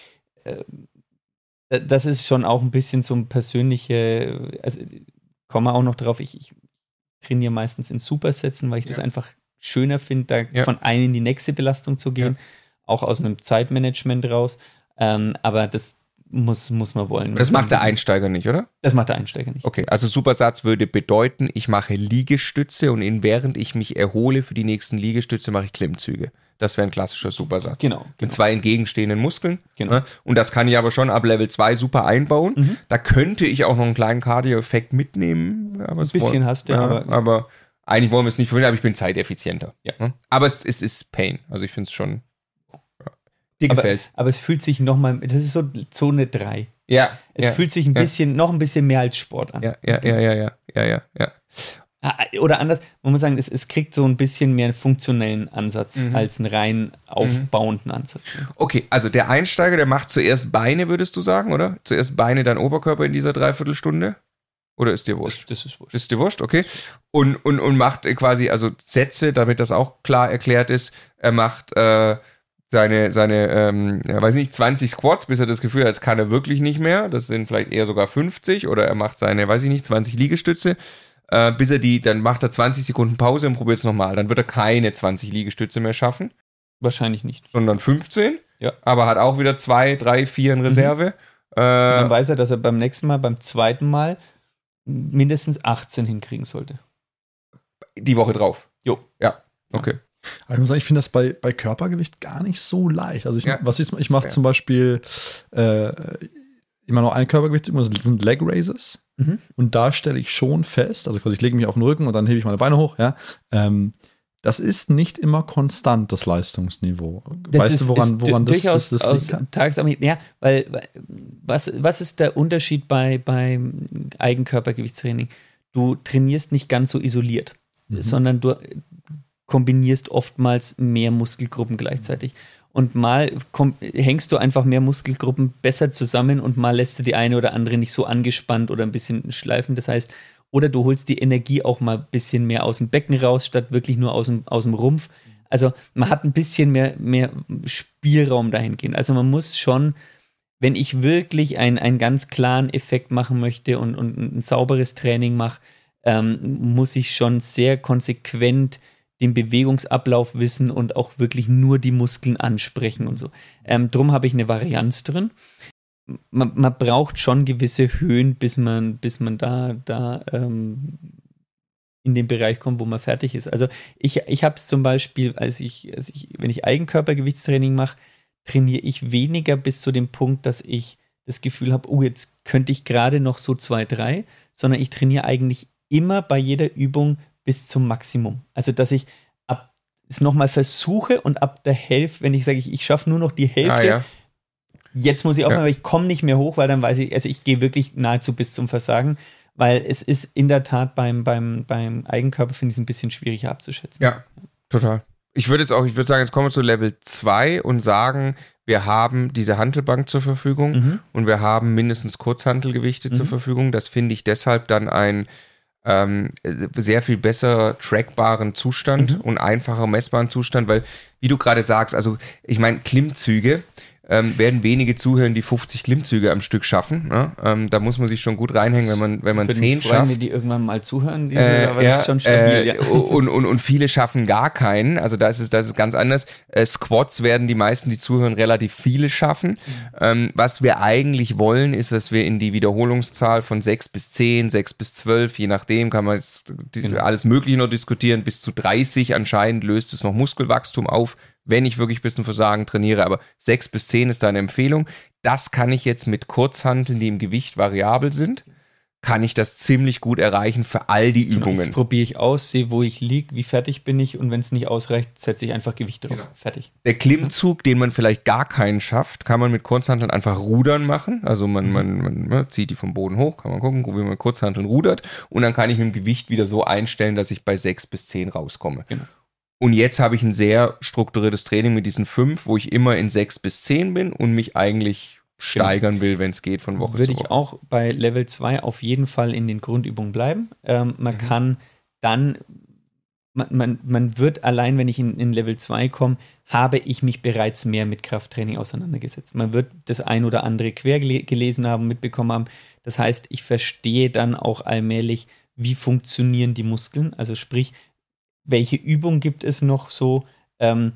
B: äh, das ist schon auch ein bisschen so ein persönliche, also komme auch noch drauf, ich, ich trainiere meistens in Supersätzen, weil ich das
C: Ja.
B: einfach schöner finde, da
C: Ja.
B: von einer in die nächste Belastung zu gehen, auch aus einem Zeitmanagement raus. Ähm, aber das muss, muss man wollen.
C: Das macht der Einsteiger nicht, oder?
B: Das macht der Einsteiger nicht.
C: Okay, also Supersatz würde bedeuten, ich mache Liegestütze und in, während ich mich erhole für die nächsten Liegestütze, mache ich Klimmzüge. Das wäre ein klassischer Supersatz.
B: Genau.
C: Mit
B: genau.
C: zwei entgegenstehenden Muskeln.
B: Genau.
C: Ne? Und das kann ich aber schon ab Level zwei super einbauen.
B: Mhm.
C: Da könnte ich auch noch einen kleinen Cardio-Effekt mitnehmen. Aber
B: Ein bisschen hast du,
C: ja,
B: aber-
C: aber eigentlich wollen wir es nicht verwenden, aber ich bin zeiteffizienter.
B: Ja.
C: Ne? Aber es, es ist Pain. Also ich finde es schon. Ja. Dir
B: Aber,
C: gefällt.
B: aber es fühlt sich nochmal, das ist so Zone drei.
C: Ja.
B: Es
C: ja,
B: fühlt sich ein
C: ja.
B: bisschen, noch ein bisschen mehr als Sport an.
C: Ja, ja, ja, ja, ja, ja, ja, ja.
B: Ah, Oder anders, man muss sagen, es, es kriegt so ein bisschen mehr einen funktionellen Ansatz
C: Mhm.
B: als einen rein aufbauenden Ansatz.
C: Okay, also der Einsteiger, der macht zuerst Beine, würdest du sagen, oder? Zuerst Beine, dann Oberkörper in dieser Dreiviertelstunde? Oder ist dir wurscht?
B: Das, das ist wurscht.
C: Ist dir wurscht, okay. Und, und, und macht quasi, also Sätze, damit das auch klar erklärt ist. Er macht äh, seine, seine ähm, ja, weiß nicht, zwanzig Squats, bis er das Gefühl hat, jetzt kann er wirklich nicht mehr. Das sind vielleicht eher sogar fünfzig. Oder er macht seine, weiß ich nicht, zwanzig Liegestütze. Äh, bis er die, dann macht er zwanzig Sekunden Pause und probiert es nochmal. Dann wird er keine zwanzig Liegestütze mehr schaffen,
B: Wahrscheinlich nicht.
C: sondern fünfzehn.
B: Ja.
C: Aber hat auch wieder zwei, drei, vier in Reserve. Äh,
B: Dann weiß er, dass er beim nächsten Mal, beim zweiten Mal mindestens achtzehn hinkriegen sollte.
C: die Woche drauf.
B: Jo.
C: Ja, okay.
A: Aber ich muss sagen, ich finde das bei, bei Körpergewicht gar nicht so leicht. Also ich,
C: Ja.
A: was ich, ich mache
C: Ja.
A: zum Beispiel äh, immer noch ein Körpergewichtsübung, das sind Leg Raises.
B: Mhm.
A: Und da stelle ich schon fest, also quasi ich lege mich auf den Rücken und dann hebe ich meine Beine hoch, ja. Ähm, das ist nicht immer konstant, das Leistungsniveau.
B: Das
A: weißt
B: ist,
A: du, woran,
B: ist
A: woran das,
B: durchaus
A: das, das
B: aus
A: liegen kann?
B: Tagesabhängig. Ja, weil, weil was, was ist der Unterschied bei, beim Eigenkörpergewichtstraining? Du trainierst nicht ganz so isoliert,
A: Mhm.
B: sondern du kombinierst oftmals mehr Muskelgruppen gleichzeitig. Und mal komm, hängst du einfach mehr Muskelgruppen besser zusammen und mal lässt du die eine oder andere nicht so angespannt oder ein bisschen schleifen. Das heißt, oder du holst die Energie auch mal ein bisschen mehr aus dem Becken raus, statt wirklich nur aus dem, aus dem Rumpf. Also man hat ein bisschen mehr, mehr Spielraum dahingehend. Also man muss schon, wenn ich wirklich ein, einen ganz klaren Effekt machen möchte und, und ein sauberes Training mache, ähm, muss ich schon sehr konsequent den Bewegungsablauf wissen und auch wirklich nur die Muskeln ansprechen und so. Ähm, drum habe ich eine Varianz drin. Man, man braucht schon gewisse Höhen, bis man, bis man da, da ähm, in den Bereich kommt, wo man fertig ist. Also ich, ich habe es zum Beispiel, als ich, als ich, wenn ich Eigenkörpergewichtstraining mache, trainiere ich weniger bis zu dem Punkt, dass ich das Gefühl habe, oh, jetzt könnte ich gerade noch so zwei, drei, sondern ich trainiere eigentlich immer bei jeder Übung bis zum Maximum. Also, dass ich ab es nochmal versuche und ab der Hälfte, wenn ich sage, ich, ich schaffe nur noch die Hälfte,
C: Ah, ja.
B: jetzt muss ich aufhören,
C: Ja.
B: aber ich komme nicht mehr hoch, weil dann weiß ich, also ich gehe wirklich nahezu bis zum Versagen, weil es ist in der Tat beim, beim, beim Eigenkörper, finde ich es ein bisschen schwieriger abzuschätzen.
C: Ja, total. Ich würde jetzt auch, ich würde sagen, jetzt kommen wir zu Level zwei und sagen, wir haben diese Hantelbank zur Verfügung
B: Mhm.
C: und wir haben mindestens Kurzhantelgewichte zur
B: Mhm.
C: Verfügung. Das finde ich deshalb dann ein ähm, sehr viel besser trackbaren Zustand
B: Mhm.
C: und einfacher messbaren Zustand, weil, wie du gerade sagst, also ich meine, Klimmzüge ähm, werden wenige zuhören, die fünfzig Klimmzüge am Stück schaffen. Ne? Ähm, da muss man sich schon gut reinhängen, wenn man, wenn man
B: Würde
C: zehn
B: mich freuen,
C: schafft.
B: wenn die irgendwann mal zuhören, die,
C: Äh,
B: aber
C: ja,
B: das ist schon stabil.
C: äh,
B: ja.
C: und, und, und viele schaffen gar keinen. Also da ist es, das ist ganz anders. Äh, Squats werden die meisten, die zuhören, relativ viele schaffen. Ähm, was wir eigentlich wollen, ist, dass wir in die Wiederholungszahl von sechs bis zehn, sechs bis zwölf, je nachdem, kann man jetzt die,
B: Genau.
C: alles Mögliche noch diskutieren, bis zu dreißig anscheinend löst es noch Muskelwachstum auf, wenn ich wirklich bis zum Versagen trainiere. Aber sechs bis zehn ist da eine Empfehlung. Das kann ich jetzt mit Kurzhanteln, die im Gewicht variabel sind, kann ich das ziemlich gut erreichen für all die
B: Genau,
C: Übungen.
B: jetzt probiere ich aus, sehe, wo ich liege, wie fertig bin ich und wenn es nicht ausreicht, setze ich einfach Gewicht drauf.
C: Genau.
B: Fertig.
C: Der Klimmzug, den man vielleicht gar keinen schafft, kann man mit Kurzhanteln einfach rudern machen. Also man, man, man ne, zieht die vom Boden hoch, kann man gucken, wie man mit Kurzhanteln rudert. Und dann kann ich mit dem Gewicht wieder so einstellen, dass ich bei sechs bis zehn rauskomme.
B: Genau.
C: Und jetzt habe ich ein sehr strukturiertes Training mit diesen fünf, wo ich immer in sechs bis zehn bin und mich eigentlich steigern will, wenn es geht, von Woche
B: Würde
C: zu
B: ich
C: Woche.
B: auch bei Level zwei auf jeden Fall in den Grundübungen bleiben. Ähm, man
C: Mhm.
B: kann dann, man, man, man wird allein, wenn ich in, in Level zwei komme, habe ich mich bereits mehr mit Krafttraining auseinandergesetzt. Man wird das ein oder andere quer gele- gelesen haben, mitbekommen haben. Das heißt, ich verstehe dann auch allmählich, wie funktionieren die Muskeln. Also sprich, welche Übung gibt es noch so, ähm,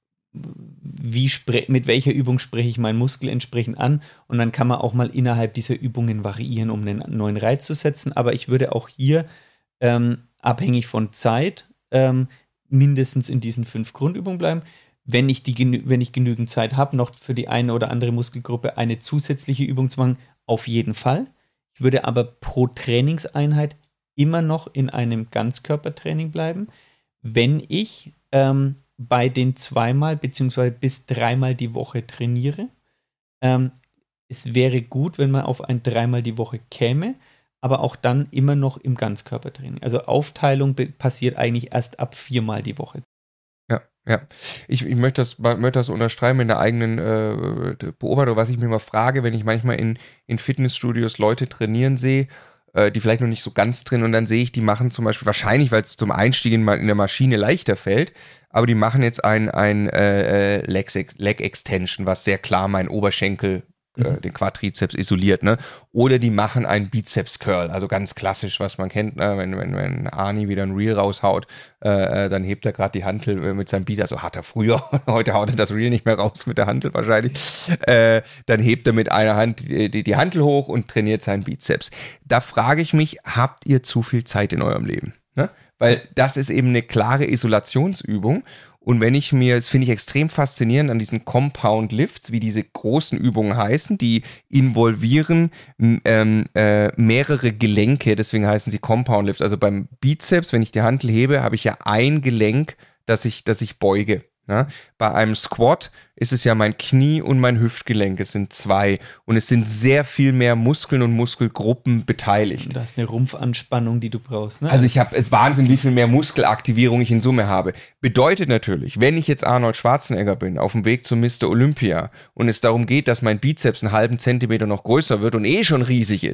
B: wie spre- mit welcher Übung spreche ich meinen Muskel entsprechend an und dann kann man auch mal innerhalb dieser Übungen variieren, um einen neuen Reiz zu setzen, aber ich würde auch hier ähm, abhängig von Zeit ähm, mindestens in diesen fünf Grundübungen bleiben. Wenn ich, die, genü- wenn ich genügend Zeit habe, noch für die eine oder andere Muskelgruppe eine zusätzliche Übung zu machen, auf jeden Fall. Ich würde aber pro Trainingseinheit immer noch in einem Ganzkörpertraining bleiben. Wenn ich ähm, bei den zweimal beziehungsweise bis dreimal die Woche trainiere, ähm, es wäre gut, wenn man auf ein dreimal die Woche käme, aber auch dann immer noch im Ganzkörpertraining. Also Aufteilung be- passiert eigentlich erst ab viermal die Woche.
C: Ja, ja. Ich, ich möchte, das, möchte das unterstreichen mit der eigenen äh, Beobachtung, was ich mir mal frage, wenn ich manchmal in, in Fitnessstudios Leute trainieren sehe, äh, die vielleicht noch nicht so ganz drin und dann sehe ich, die machen zum Beispiel, wahrscheinlich, weil es zum Einstieg in, in der Maschine leichter fällt, aber die machen jetzt ein, ein äh, äh, Leg, Leg Extension, was sehr klar meinen Oberschenkel äh, den Quadrizeps isoliert, ne? Oder die machen einen Bizeps Curl, also ganz klassisch, was man kennt, ne? wenn, wenn, wenn Arni wieder ein Reel raushaut, äh, dann hebt er gerade die Hantel mit seinem Bizeps, also hat er früher, heute haut er das Reel nicht mehr raus mit der Hantel wahrscheinlich, äh, dann hebt er mit einer Hand die, die, die Hantel hoch und trainiert seinen Bizeps. Da frage ich mich, habt ihr zu viel Zeit in eurem Leben? Ne? Weil das ist eben eine klare Isolationsübung. Und wenn ich mir, das finde ich extrem faszinierend an diesen Compound Lifts, wie diese großen Übungen heißen, die involvieren ähm, äh, mehrere Gelenke, deswegen heißen sie Compound Lifts. Also beim Bizeps, wenn ich die Hantel hebe, habe ich ja ein Gelenk, das ich, das ich beuge. Ja? Bei einem Squat ist es ja mein Knie und mein Hüftgelenk, es sind zwei. Und es sind sehr viel mehr Muskeln und Muskelgruppen beteiligt.
B: Da ist eine Rumpfanspannung, die du brauchst. Ne?
C: Also ich habe, es ist Wahnsinn, wie viel mehr Muskelaktivierung ich in Summe habe. Bedeutet natürlich, wenn ich jetzt Arnold Schwarzenegger bin, auf dem Weg zu Mister Olympia und es darum geht, dass mein Bizeps einen halben Zentimeter noch größer wird und eh schon riesig ist,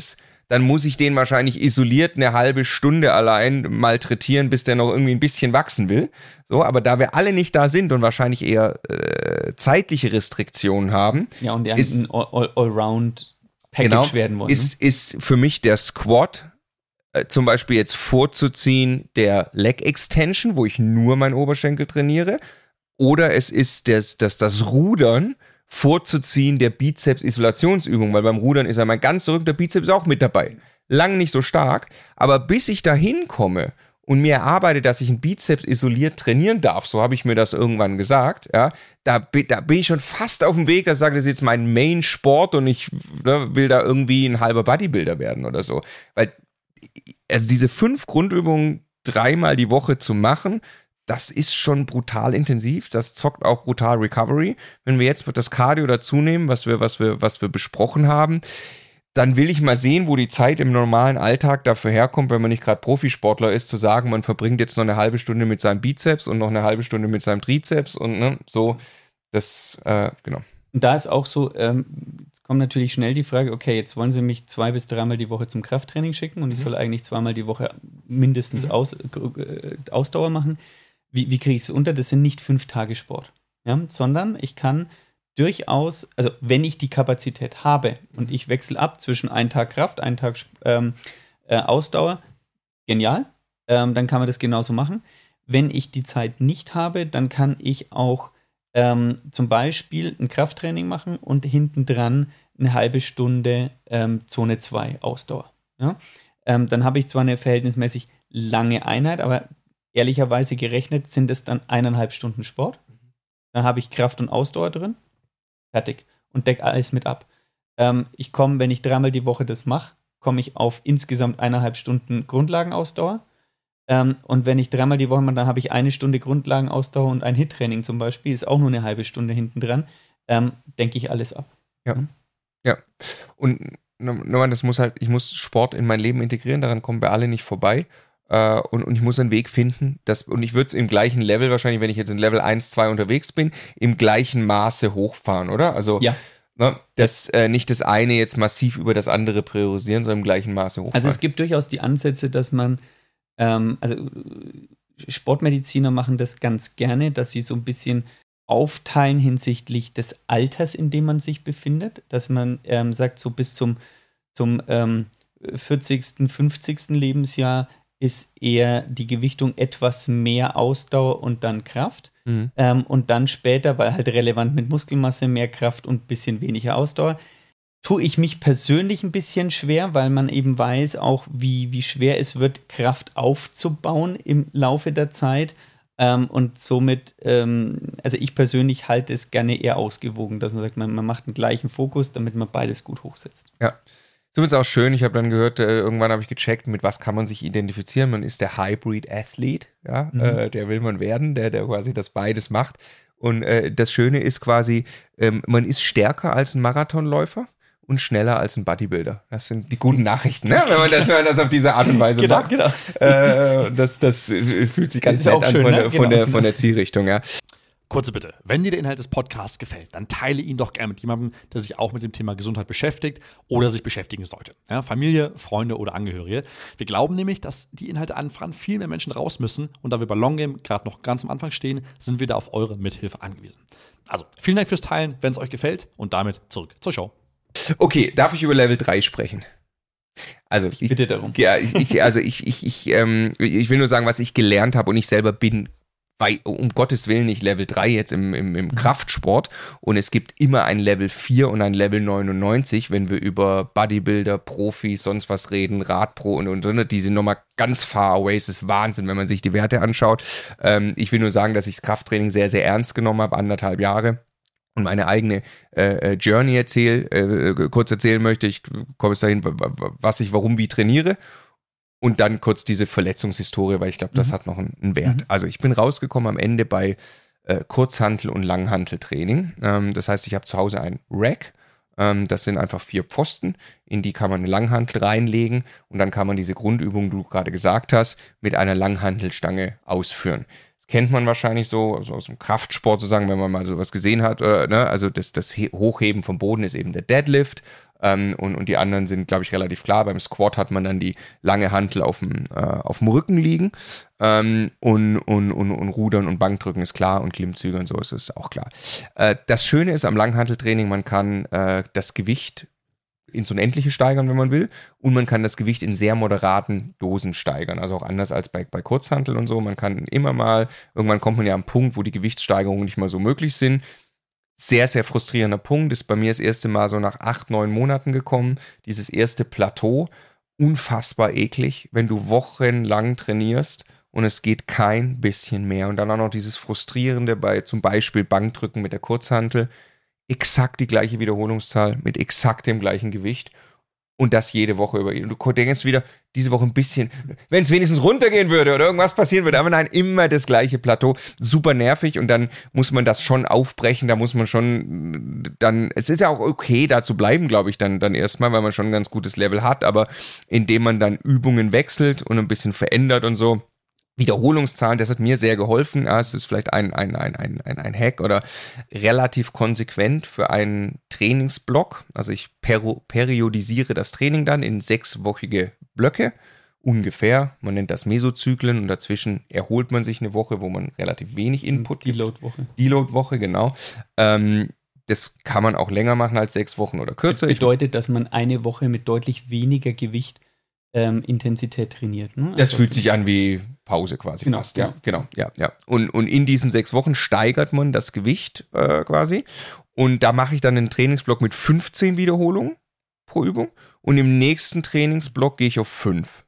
C: dann muss ich den wahrscheinlich isoliert eine halbe Stunde allein malträtieren, bis der noch irgendwie ein bisschen wachsen will. So, aber da wir alle nicht da sind und wahrscheinlich eher äh, zeitliche Restriktionen haben,
B: ja, und der
C: ist,
B: ein All- Allround-Package
C: genau,
B: werden wollen.
C: ist, ist für mich der Squat äh, zum Beispiel jetzt vorzuziehen der Leg Extension, wo ich nur meinen Oberschenkel trainiere, oder es ist das, das, das Rudern vorzuziehen der Bizeps-Isolationsübung, weil beim Rudern ist ja mein ganzer Rücken, der Bizeps auch mit dabei. Lang nicht so stark, aber bis ich da hinkomme und mir erarbeite, dass ich einen Bizeps isoliert trainieren darf, so habe ich mir das irgendwann gesagt, ja, da, da bin ich schon fast auf dem Weg, dass ich sage, das ist jetzt mein Main-Sport und ich ne, will da irgendwie ein halber Bodybuilder werden oder so. Weil also diese fünf Grundübungen dreimal die Woche zu machen, das ist schon brutal intensiv, das zockt auch brutal Recovery. Wenn wir jetzt das Cardio dazu nehmen, was wir, was wir, was wir besprochen haben, dann will ich mal sehen, wo die Zeit im normalen Alltag dafür herkommt, wenn man nicht gerade Profisportler ist, zu sagen, man verbringt jetzt noch eine halbe Stunde mit seinem Bizeps und noch eine halbe Stunde mit seinem Trizeps und ne, so, das, äh, genau.
B: Und da ist auch so, ähm, jetzt kommt natürlich schnell die Frage, okay, jetzt wollen sie mich zwei bis dreimal die Woche zum Krafttraining schicken und ich soll eigentlich zweimal die Woche mindestens
C: Mhm.
B: Aus, äh, Ausdauer machen. Wie, wie kriege ich es unter? Das sind nicht fünf Tage Sport, ja? Sondern ich kann durchaus, also wenn ich die Kapazität habe und ich wechsle ab zwischen einen Tag Kraft, einen Tag ähm, äh, Ausdauer, genial, ähm, dann kann man das genauso machen. Wenn ich die Zeit nicht habe, dann kann ich auch ähm, zum Beispiel ein Krafttraining machen und hinten dran eine halbe Stunde ähm, Zone zwei Ausdauer. Ja? Ähm, dann habe ich zwar eine verhältnismäßig lange Einheit, aber ehrlicherweise gerechnet sind es dann eineinhalb Stunden Sport. Dann habe ich Kraft und Ausdauer drin. Fertig. Und decke alles mit ab. Ähm, ich komme, wenn ich dreimal die Woche das mache, komme ich auf insgesamt eineinhalb Stunden Grundlagenausdauer. Ähm, und wenn ich dreimal die Woche mache, dann habe ich eine Stunde Grundlagenausdauer und ein H I I T-Training zum Beispiel, ist auch nur eine halbe Stunde hinten dran. Ähm, denke ich alles ab.
C: Ja.
B: Mhm.
C: Ja. Und nochmal, das muss halt, ich muss Sport in mein Leben integrieren, daran kommen wir alle nicht vorbei. Uh, und, und ich muss einen Weg finden, dass, und ich würde es im gleichen Level wahrscheinlich, wenn ich jetzt in Level eins, zwei unterwegs bin, im gleichen Maße hochfahren, oder? Also
B: Ja.
C: ne, das, äh, nicht das eine jetzt massiv über das andere priorisieren, sondern im gleichen Maße hochfahren.
B: Also es gibt durchaus die Ansätze, dass man, ähm, also Sportmediziner machen das ganz gerne, dass sie so ein bisschen aufteilen hinsichtlich des Alters, in dem man sich befindet, dass man ähm, sagt, so bis zum, zum ähm, vierzigsten, fünfzigsten Lebensjahr ist eher die Gewichtung etwas mehr Ausdauer und dann Kraft.
C: Mhm.
B: Ähm, und dann später, weil halt relevant mit Muskelmasse, mehr Kraft und ein bisschen weniger Ausdauer. Tue ich mich persönlich ein bisschen schwer, weil man eben weiß auch, wie, wie schwer es wird, Kraft aufzubauen im Laufe der Zeit. Ähm, und somit, ähm, also ich persönlich halte es gerne eher ausgewogen, dass man sagt, man, man macht einen gleichen Fokus, damit man beides gut hochsetzt.
C: Ja. So ist auch schön, ich habe dann gehört, äh, irgendwann habe ich gecheckt, mit was kann man sich identifizieren. Man ist der Hybrid Athlete, ja, mhm. äh, der will man werden, der, der quasi das beides macht. Und äh, das Schöne ist quasi, ähm, man ist stärker als ein Marathonläufer und schneller als ein Bodybuilder. Das sind die guten Nachrichten, ne? wenn, man das, wenn man das auf diese Art und Weise
B: genau,
C: macht.
B: Genau.
C: Äh, das, das fühlt sich ganz nett an
B: schön,
C: von,
B: ne?
C: der,
B: genau.
C: von, der, von der Zielrichtung, ja.
A: Kurze Bitte, wenn dir der Inhalt des Podcasts gefällt, dann teile ihn doch gerne mit jemandem, der sich auch mit dem Thema Gesundheit beschäftigt oder sich beschäftigen sollte. Ja, Familie, Freunde oder Angehörige. Wir glauben nämlich, dass die Inhalte einfach an viel mehr Menschen raus müssen und da wir bei Long Game gerade noch ganz am Anfang stehen, sind wir da auf eure Mithilfe angewiesen. Also, vielen Dank fürs Teilen, wenn es euch gefällt und damit zurück zur Show.
C: Okay, darf ich über Level drei sprechen? Also ich,
B: Bitte darum.
C: Ja, ich, ich, also ich, ich, ich, ähm, ich will nur sagen, was ich gelernt habe und ich selber bin bei, um Gottes Willen nicht Level drei jetzt im, im, im Kraftsport und es gibt immer ein Level vier und ein Level neunundneunzig, wenn wir über Bodybuilder, Profis, sonst was reden, Radpro und und und, die sind nochmal ganz far away, es ist Wahnsinn, wenn man sich die Werte anschaut. Ähm, ich will nur sagen, dass ich das Krafttraining sehr, sehr ernst genommen habe, anderthalb Jahre. Und meine eigene äh, Journey erzähl, äh, kurz erzählen möchte, ich komme jetzt dahin, was ich warum wie trainiere und dann kurz diese Verletzungshistorie, weil ich glaube, das mhm. hat noch einen, einen Wert. Mhm. Also ich bin rausgekommen am Ende bei äh, Kurzhantel- und Langhanteltraining. Ähm, das heißt, ich habe zu Hause ein Rack, ähm, das sind einfach vier Pfosten, in die kann man eine Langhantel reinlegen und dann kann man diese Grundübung, die du gerade gesagt hast, mit einer Langhantelstange ausführen. Es kennt man wahrscheinlich so also aus dem Kraftsport sozusagen, wenn man mal sowas gesehen hat. Oder, ne? Also das, das Hochheben vom Boden ist eben der Deadlift. Ähm, und, und die anderen sind, glaube ich, relativ klar. Beim Squat hat man dann die lange Hantel auf dem, äh, auf dem Rücken liegen. Ähm, und, und, und, und Rudern und Bankdrücken ist klar und Klimmzüge und so ist es auch klar. Äh, das Schöne ist am Langhanteltraining, man kann äh, das Gewicht ins Unendliche steigern, wenn man will. Und man kann das Gewicht in sehr moderaten Dosen steigern. Also auch anders als bei, bei Kurzhantel und so. Man kann immer mal, irgendwann kommt man ja am Punkt, wo die Gewichtssteigerungen nicht mal so möglich sind. Sehr, sehr frustrierender Punkt. Ist bei mir das erste Mal so nach acht, neun Monaten gekommen. Dieses erste Plateau. Unfassbar eklig, wenn du wochenlang trainierst und es geht kein bisschen mehr. Und dann auch noch dieses Frustrierende bei zum Beispiel Bankdrücken mit der Kurzhantel. Exakt die gleiche Wiederholungszahl mit exakt dem gleichen Gewicht und das jede Woche über. Und du denkst wieder, diese Woche ein bisschen, wenn es wenigstens runtergehen würde oder irgendwas passieren würde, aber nein, immer das gleiche Plateau. Super nervig und dann muss man das schon aufbrechen, da muss man schon dann, es ist ja auch okay, da zu bleiben, glaube ich, dann, dann erstmal, weil man schon ein ganz gutes Level hat, aber indem man dann Übungen wechselt und ein bisschen verändert und so, Wiederholungszahlen, das hat mir sehr geholfen. Ja, es ist vielleicht ein, ein, ein, ein, ein Hack oder relativ konsequent für einen Trainingsblock. Also ich per- periodisiere das Training dann in sechswöchige Blöcke ungefähr. Man nennt das Mesozyklen und dazwischen erholt man sich eine Woche, wo man relativ wenig Input gibt.
B: Deload-Woche.
C: Deload-Woche, genau. Ähm, das kann man auch länger machen als sechs Wochen oder kürzer.
B: Das bedeutet, dass man eine Woche mit deutlich weniger Gewicht Ähm, Intensität trainiert. Ne?
C: Das
B: also,
C: fühlt sich an wie Pause quasi
B: genau,
C: fast. Ja, genau. Ja, ja. Und, und in diesen sechs Wochen steigert man das Gewicht äh, quasi. Und da mache ich dann einen Trainingsblock mit fünfzehn Wiederholungen pro Übung. Und im nächsten Trainingsblock gehe ich auf fünf.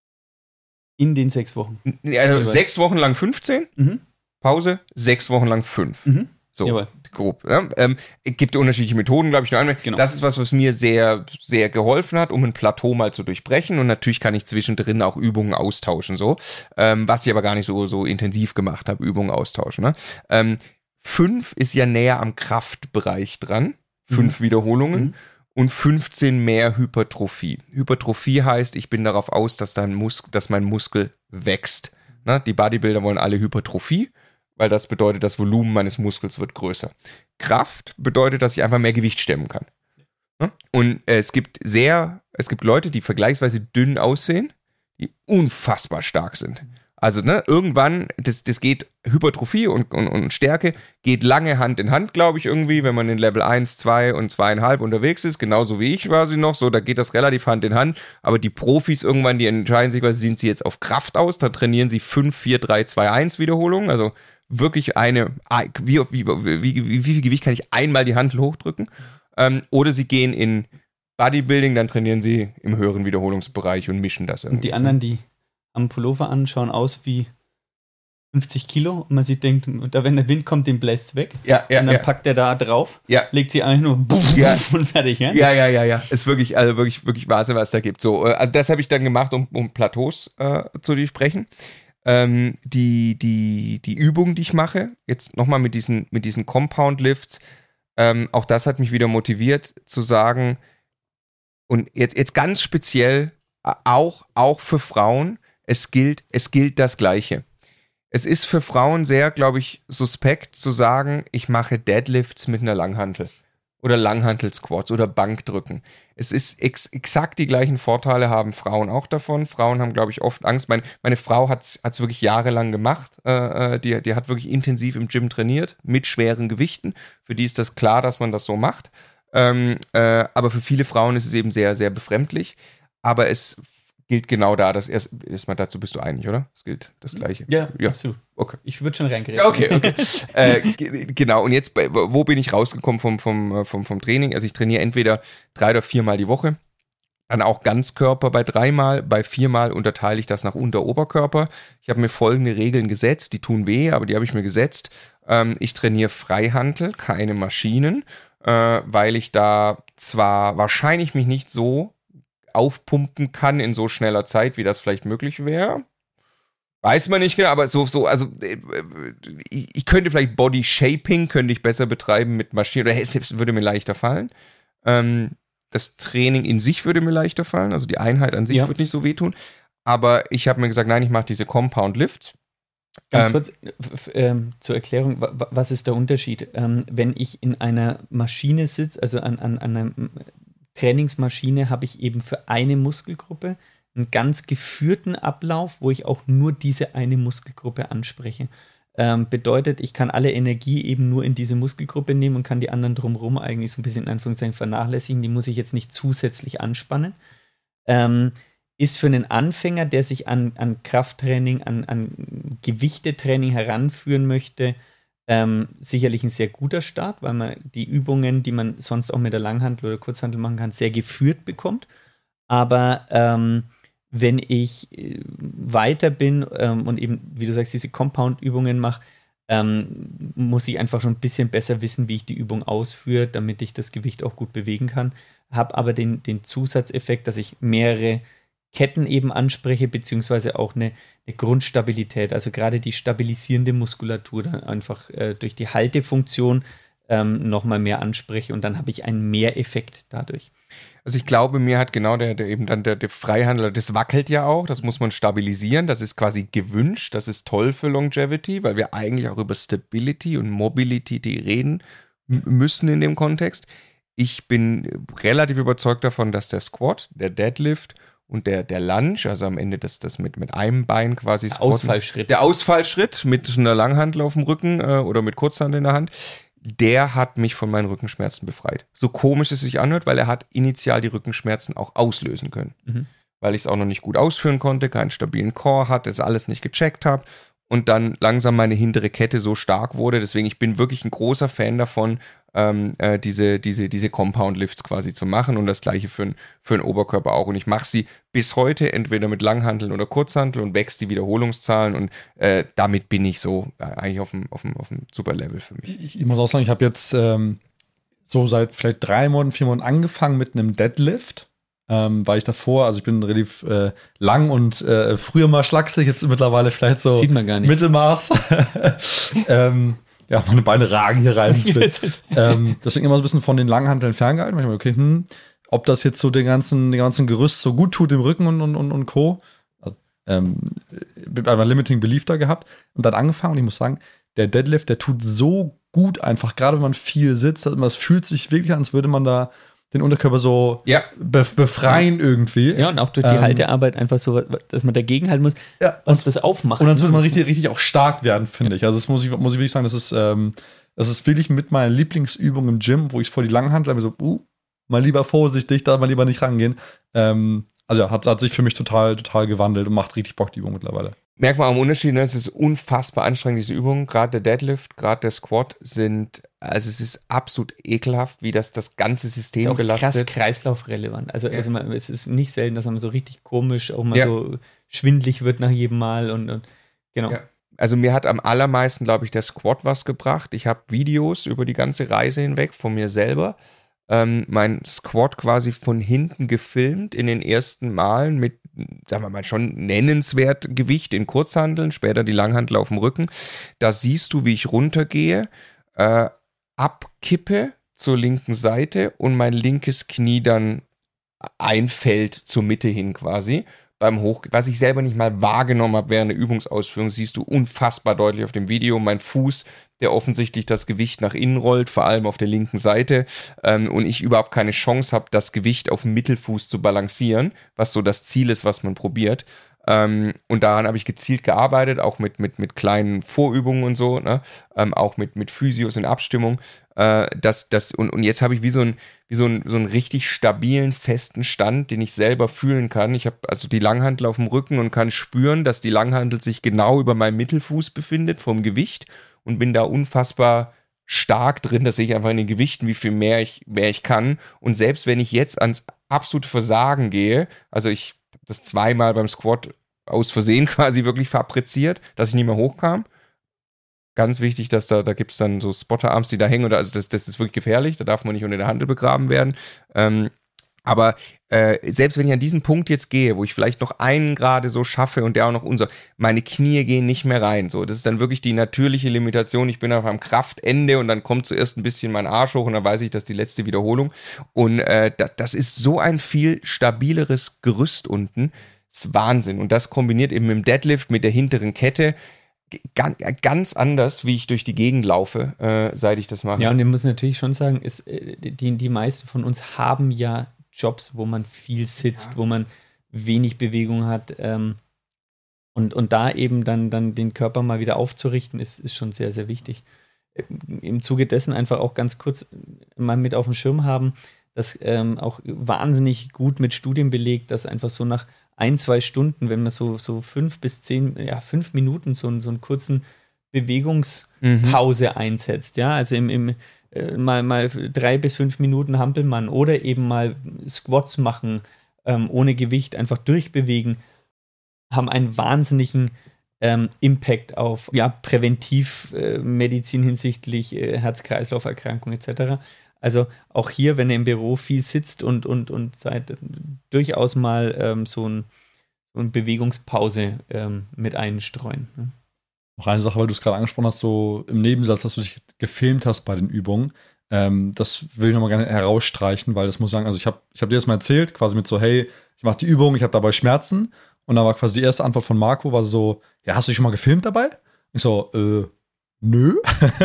B: In den sechs Wochen.
C: Also sechs Wochen lang fünfzehn,
B: Mhm.
C: Pause, sechs Wochen lang fünf.
B: Mhm.
C: So,
B: Jawohl.
C: grob. Ja. Ähm, es gibt unterschiedliche Methoden, glaube ich. Nur
B: Genau.
C: Das ist was, was mir sehr, sehr geholfen hat, um ein Plateau mal zu durchbrechen. Und natürlich kann ich zwischendrin auch Übungen austauschen, so. Ähm, was ich aber gar nicht so, so intensiv gemacht habe, Übungen austauschen. Ne? Ähm, fünf ist ja näher am Kraftbereich dran. Fünf
B: Mhm.
C: Wiederholungen.
B: Mhm.
C: Und fünfzehn mehr Hypertrophie. Hypertrophie heißt, ich bin darauf aus, dass, dein Mus- dass mein Muskel wächst. Ne? Die Bodybuilder wollen alle Hypertrophie, weil das bedeutet, das Volumen meines Muskels wird größer. Kraft bedeutet, dass ich einfach mehr Gewicht stemmen kann. Ne? Und äh, es gibt sehr, es gibt Leute, die vergleichsweise dünn aussehen, die unfassbar stark sind. Also ne, irgendwann, das, das geht, Hypertrophie und, und, und Stärke geht lange Hand in Hand, glaube ich, irgendwie, wenn man in Level eins, zwei und zwei Komma fünf unterwegs ist, genauso wie ich quasi noch, so, da geht das relativ Hand in Hand, aber die Profis irgendwann, die entscheiden sich, was sind sie jetzt auf Kraft aus, dann trainieren sie fünf, vier, drei, zwei, eins Wiederholungen, also wirklich eine, wie, wie, wie, wie, wie viel Gewicht kann ich einmal die Hantel hochdrücken, ähm, oder sie gehen in Bodybuilding, dann trainieren sie im höheren Wiederholungsbereich und mischen das irgendwie.
B: Und die anderen, die am Pullover an, schauen aus wie fünfzig Kilo und man sieht, denkt, da wenn der Wind kommt, den bläst weg.
C: Ja, ja,
B: und dann
C: ja.
B: packt er da drauf,
C: Ja.
B: legt sie eigentlich nur buff,
C: Ja.
B: und fertig. Ja?
C: Ja, ja, ja, ja. Ist wirklich, also wirklich, wirklich Wahnsinn, was da gibt. So, äh, also das habe ich dann gemacht, um, um Plateaus äh, zu durchbrechen. Ähm, die, die, die Übungen, die ich mache, jetzt nochmal mit diesen, mit diesen Compound Lifts, ähm, auch das hat mich wieder motiviert zu sagen, und jetzt, jetzt ganz speziell, äh, auch, auch für Frauen, es gilt, es gilt das Gleiche. Es ist für Frauen sehr, glaube ich, suspekt zu sagen, ich mache Deadlifts mit einer Langhantel oder Langhantel-Squats oder Bankdrücken. Es ist ex- exakt die gleichen Vorteile haben Frauen auch davon. Frauen haben, glaube ich, oft Angst. Meine, meine Frau hat es wirklich jahrelang gemacht. Äh, die, die hat wirklich intensiv im Gym trainiert mit schweren Gewichten. Für die ist das klar, dass man das so macht. Ähm, äh, aber für viele Frauen ist es eben sehr, sehr befremdlich. Aber es gilt genau da, dass erst, erstmal dazu bist du einig, oder? Es gilt das Gleiche.
B: Ja,
C: Ja.
B: absolut.
C: Okay.
B: Ich würde schon reingreifen.
C: Ja, okay, okay. äh, g- genau, und jetzt, bei, wo bin ich rausgekommen vom, vom, vom, vom Training? Also ich trainiere entweder drei oder viermal die Woche, dann auch Ganzkörper bei dreimal, bei viermal unterteile ich das nach Unter-Oberkörper. Ich habe mir folgende Regeln gesetzt, die tun weh, aber die habe ich mir gesetzt. Ähm, ich trainiere Freihantel, keine Maschinen, äh, weil ich da zwar wahrscheinlich mich nicht so aufpumpen kann in so schneller Zeit, wie das vielleicht möglich wäre. Weiß man nicht genau, aber so, so, also äh, ich, ich könnte vielleicht Body Shaping, könnte ich besser betreiben mit Maschinen, oder es würde mir leichter fallen. Ähm, das Training in sich würde mir leichter fallen, also die Einheit an sich
B: Ja.
C: wird nicht so wehtun. Aber ich habe mir gesagt, nein, ich mache diese Compound Lifts.
B: Ganz
C: Ähm,
B: kurz f- f- ähm, zur Erklärung, wa- wa- was ist der Unterschied? Ähm, wenn ich in einer Maschine sitze, also an, an, an einer M- Trainingsmaschine, habe ich eben für eine Muskelgruppe einen ganz geführten Ablauf, wo ich auch nur diese eine Muskelgruppe anspreche. Ähm, bedeutet, ich kann alle Energie eben nur in diese Muskelgruppe nehmen und kann die anderen drumherum eigentlich so ein bisschen in Anführungszeichen vernachlässigen. Die muss ich jetzt nicht zusätzlich anspannen. Ähm, ist für einen Anfänger, der sich an, an Krafttraining, an, an Gewichtetraining heranführen möchte, ähm, sicherlich ein sehr guter Start, weil man die Übungen, die man sonst auch mit der Langhantel oder Kurzhantel machen kann, sehr geführt bekommt. Aber ähm, wenn ich äh, weiter bin ähm, und eben, wie du sagst, diese Compound-Übungen mache, ähm, muss ich einfach schon ein bisschen besser wissen, wie ich die Übung ausführe, damit ich das Gewicht auch gut bewegen kann. Habe aber den, den Zusatzeffekt, dass ich mehrere Ketten eben anspreche, beziehungsweise auch eine, eine Grundstabilität, also gerade die stabilisierende Muskulatur dann einfach äh, durch die Haltefunktion ähm, nochmal mehr anspreche und dann habe ich einen Mehreffekt dadurch.
C: Also ich glaube, mir hat genau der, der eben dann der, der Freihandler, das wackelt ja auch, das muss man stabilisieren, das ist quasi gewünscht, das ist toll für Longevity, weil wir eigentlich auch über Stability und Mobility die reden m- müssen in dem Kontext. Ich bin relativ überzeugt davon, dass der Squat, der Deadlift und der, der Lunge, also am Ende das, das mit, mit einem Bein quasi
B: Der
C: squatten,
B: Ausfallschritt.
C: der Ausfallschritt mit einer Langhantel auf dem Rücken äh, oder mit Kurzhantel in der Hand, der hat mich von meinen Rückenschmerzen befreit. So komisch es sich anhört, weil er hat initial die Rückenschmerzen auch auslösen können.
B: Mhm.
C: Weil ich es auch noch nicht gut ausführen konnte, keinen stabilen Core hatte, das alles nicht gecheckt habe und dann langsam meine hintere Kette so stark wurde. Deswegen, ich bin wirklich ein großer Fan davon, ähm, äh, diese, diese, diese Compound-Lifts quasi zu machen und das gleiche für, n- für den Oberkörper auch. Und ich mache sie bis heute entweder mit Langhanteln oder Kurzhanteln und wächst die Wiederholungszahlen und äh, damit bin ich so äh, eigentlich auf dem, auf dem, auf dem super Level für mich.
A: Ich, ich muss auch sagen, ich habe jetzt ähm, so seit vielleicht drei Monaten, vier Monaten angefangen mit einem Deadlift. Ähm, weil ich davor, also ich bin relativ äh, lang und äh, früher mal schlaksig, jetzt mittlerweile vielleicht so
B: Sieht man gar nicht.
A: Mittelmaß. ähm, ja, meine Beine ragen hier rein. ins Bild. ähm, deswegen immer so ein bisschen von den Langhanteln ferngehalten. Manchmal, okay, hm, ob das jetzt so den ganzen, den ganzen Gerüst so gut tut, dem Rücken und, und, und, und Co. Also, ähm, bin einfach Limiting Belief da gehabt und dann angefangen und ich muss sagen, der Deadlift, der tut so gut einfach, gerade wenn man viel sitzt, es fühlt sich wirklich an, als würde man da den Unterkörper so
C: Ja.
A: be befreien irgendwie.
B: Ja, und auch durch die
A: Ähm,
B: Haltearbeit einfach so, dass man dagegen halten muss,
A: Ja,
B: was das aufmacht.
A: und dann wird
B: ne?
A: man richtig, richtig auch stark werden, finde ich. Also das muss ich, muss ich wirklich sagen, das ist, ähm, das ist wirklich mit meiner Lieblingsübung im Gym, wo ich vor die Langhantel so, uh, mal lieber vorsichtig, da mal lieber nicht rangehen. Ähm, also ja, hat, hat sich für mich total, total gewandelt und macht richtig Bock, die Übung mittlerweile.
C: Merkt man am Unterschied, ne? Es ist unfassbar anstrengend, diese Übungen. Gerade der Deadlift, gerade der Squat sind, also es ist absolut ekelhaft, wie das das ganze System
B: ist auch
C: belastet.
B: krass kreislaufrelevant. Also,
C: Ja.
B: also man, es ist nicht selten, dass man so richtig komisch auch mal
C: Ja.
B: so schwindlig wird nach jedem Mal und, und genau.
C: Ja. Also mir hat am allermeisten, glaube ich, der Squat was gebracht. Ich habe Videos über die ganze Reise hinweg von mir selber. Ähm, mein Squat quasi von hinten gefilmt in den ersten Malen mit, sagen wir mal, schon nennenswert Gewicht in Kurzhanteln, später die Langhantel auf dem Rücken. Da siehst du, wie ich runtergehe, äh, abkippe zur linken Seite und mein linkes Knie dann einfällt zur Mitte hin quasi. Beim Hoch, was ich selber nicht mal wahrgenommen habe während der Übungsausführung, siehst du unfassbar deutlich auf dem Video. Mein Fuß, der offensichtlich das Gewicht nach innen rollt, vor allem auf der linken Seite, ähm, und ich überhaupt keine Chance habe, das Gewicht auf dem Mittelfuß zu balancieren, was so das Ziel ist, was man probiert. Ähm, und daran habe ich gezielt gearbeitet, auch mit, mit, mit kleinen Vorübungen und so, ne? ähm, auch mit, mit Physios in Abstimmung. Äh, das, das, und, und jetzt habe ich wie so ein wie so einen, so einen richtig stabilen, festen Stand, den ich selber fühlen kann. Ich habe also die Langhantel auf dem Rücken und kann spüren, dass die Langhantel sich genau über meinem Mittelfuß befindet vom Gewicht und bin da unfassbar stark drin. Das sehe ich einfach in den Gewichten, wie viel mehr ich, mehr ich kann. Und selbst wenn ich jetzt ans absolute Versagen gehe, also ich habe das zweimal beim Squat aus Versehen quasi wirklich fabriziert, dass ich nicht mehr hochkam. Ganz wichtig, dass da, da gibt es dann so Spotterarms, die da hängen, oder also das, das ist wirklich gefährlich, da darf man nicht unter der Handel begraben werden. Ähm, aber äh, selbst wenn ich an diesen Punkt jetzt gehe, wo ich vielleicht noch einen gerade so schaffe und der auch noch unser, meine Knie gehen nicht mehr rein. So, das ist dann wirklich die natürliche Limitation. Ich bin auf einem Kraftende und dann kommt zuerst ein bisschen mein Arsch hoch und dann weiß ich, das ist die letzte Wiederholung. Und äh, das, das ist so ein viel stabileres Gerüst unten. Das ist Wahnsinn. Und das kombiniert eben mit dem Deadlift, mit der hinteren Kette. ganz, ganz anders, wie ich durch die Gegend laufe, äh, seit ich das mache.
B: Ja, und ich muss natürlich schon sagen, ist, die, die meisten von uns haben ja Jobs, wo man viel sitzt, ja. wo man wenig Bewegung hat. Ähm, und, und da eben dann, dann den Körper mal wieder aufzurichten, ist, ist schon sehr, sehr wichtig. Im Zuge dessen einfach auch ganz kurz mal mit auf dem Schirm haben, dass ähm, auch wahnsinnig gut mit Studien belegt, dass einfach so nach ein, zwei Stunden, wenn man so, so fünf bis zehn, ja, fünf Minuten so, so einen kurzen Bewegungspause mhm. einsetzt, ja, also im, im äh, mal, mal drei bis fünf Minuten Hampelmann oder eben mal Squats machen, ähm, ohne Gewicht, einfach durchbewegen, haben einen wahnsinnigen ähm, Impact auf ja, Präventivmedizin äh, hinsichtlich äh, Herz-Kreislauf-Erkrankungen et cetera. Also auch hier, wenn ihr im Büro viel sitzt und, und, und seid, durchaus mal ähm, so, ein, so eine Bewegungspause ähm, mit einstreuen. Ne?
A: Noch eine Sache, weil du es gerade angesprochen hast, so im Nebensatz, dass du dich gefilmt hast bei den Übungen. Ähm, das will ich nochmal gerne herausstreichen, weil das muss ich sagen, also ich habe ich hab dir das mal erzählt, quasi mit so, hey, ich mache die Übung, ich habe dabei Schmerzen. Und dann war quasi die erste Antwort von Marco, war so, ja, hast du dich schon mal gefilmt dabei? Ich so, äh, nö.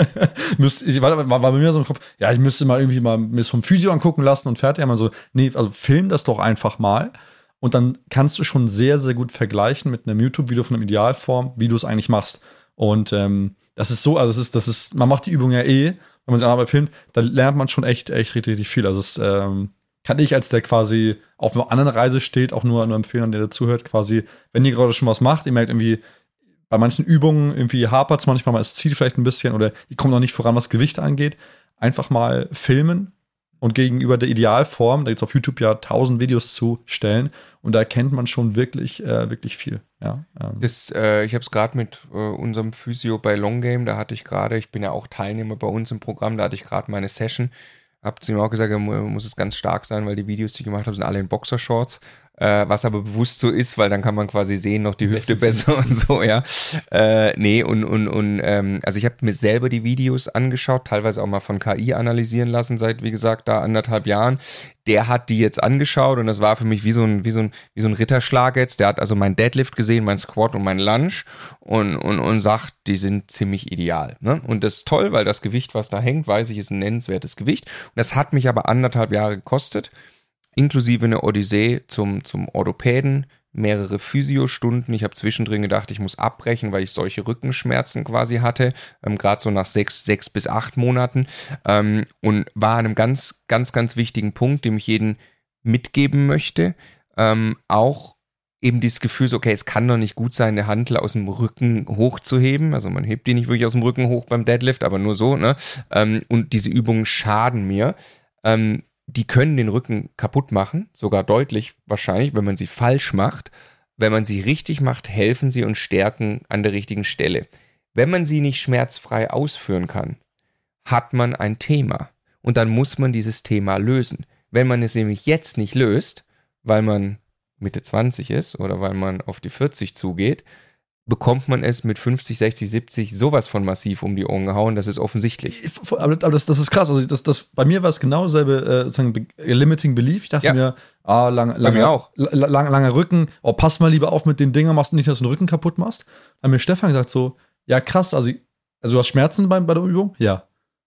A: Müsst, ich, war, war, war bei mir so im Kopf, ja, ich müsste mal irgendwie mal mir das vom Physio angucken lassen und fertig. Aber so, nee, also film das doch einfach mal. Und dann kannst du schon sehr, sehr gut vergleichen mit einem YouTube-Video von einer Idealform, wie du es eigentlich machst. Und ähm, das ist so, also das ist, das ist, man macht die Übung ja eh, wenn man sich dabei filmt, da lernt man schon echt, echt richtig, richtig viel. Also es ähm, kann ich, als der quasi auf einer anderen Reise steht, auch nur, nur empfehlen, an der dazuhört, quasi, wenn ihr gerade schon was macht, ihr merkt irgendwie, bei manchen Übungen irgendwie hapert es manchmal, mal es zieht vielleicht ein bisschen oder ihr kommt noch nicht voran, was Gewicht angeht, einfach mal filmen und gegenüber der Idealform, da gibt es auf YouTube ja tausend Videos zu stellen und da erkennt man schon wirklich, äh, wirklich viel. Ja, ähm.
C: das, äh, ich habe es gerade mit äh, unserem Physio bei Long Game, da hatte ich gerade, ich bin ja auch Teilnehmer bei uns im Programm, da hatte ich gerade meine Session. Hab zu ihm auch gesagt, er muss es ganz stark sein, weil die Videos, die ich gemacht habe, sind alle in Boxershorts. Äh, was aber bewusst so ist, weil dann kann man quasi sehen, noch die Hüfte besser und so, ja. Äh, nee, und, und, und ähm, also ich habe mir selber die Videos angeschaut, teilweise auch mal von K I analysieren lassen, seit, wie gesagt, da anderthalb Jahren. Der hat die jetzt angeschaut und das war für mich wie so ein, wie so ein, wie so ein Ritterschlag jetzt. Der hat also mein Deadlift gesehen, mein Squat und mein Lunge und, und, und sagt, die sind ziemlich ideal. Ne? Und das ist toll, weil das Gewicht, was da hängt, weiß ich, ist ein nennenswertes Gewicht. Und das hat mich aber anderthalb Jahre gekostet, inklusive eine Odyssee zum, zum Orthopäden, mehrere Physiostunden. Ich habe zwischendrin gedacht, ich muss abbrechen, weil ich solche Rückenschmerzen quasi hatte, ähm, gerade so nach sechs, sechs bis acht Monaten. Ähm, und war an einem ganz, ganz, ganz wichtigen Punkt, dem ich jeden mitgeben möchte. Ähm, auch eben dieses Gefühl, so, okay, es kann doch nicht gut sein, eine Hantel aus dem Rücken hochzuheben. Also man hebt die nicht wirklich aus dem Rücken hoch beim Deadlift, aber nur so, ne? Ähm, und diese Übungen schaden mir. Ähm, Die können den Rücken kaputt machen, sogar deutlich wahrscheinlich, wenn man sie falsch macht. Wenn man sie richtig macht, helfen sie und stärken an der richtigen Stelle. Wenn man sie nicht schmerzfrei ausführen kann, hat man ein Thema. Und dann muss man dieses Thema lösen. Wenn man es nämlich jetzt nicht löst, weil man Mitte zwanzig ist oder weil man auf die vierzig zugeht, bekommt man es mit fünfzig, sechzig, siebzig sowas von massiv um die Ohren gehauen, das ist offensichtlich.
A: Aber, aber das, das ist krass. Also das, das, bei mir war es genau dasselbe, äh, sozusagen Limiting Belief. Ich dachte ja. mir, ah, lang, lang,
C: bei mir auch.
A: Lang, lang, langer Rücken, oh, pass mal lieber auf mit den Dingern, machst du nicht, dass du den Rücken kaputt machst. Dann hat mir Stefan gesagt so, ja krass, also, also du hast Schmerzen bei, bei der Übung? Ja.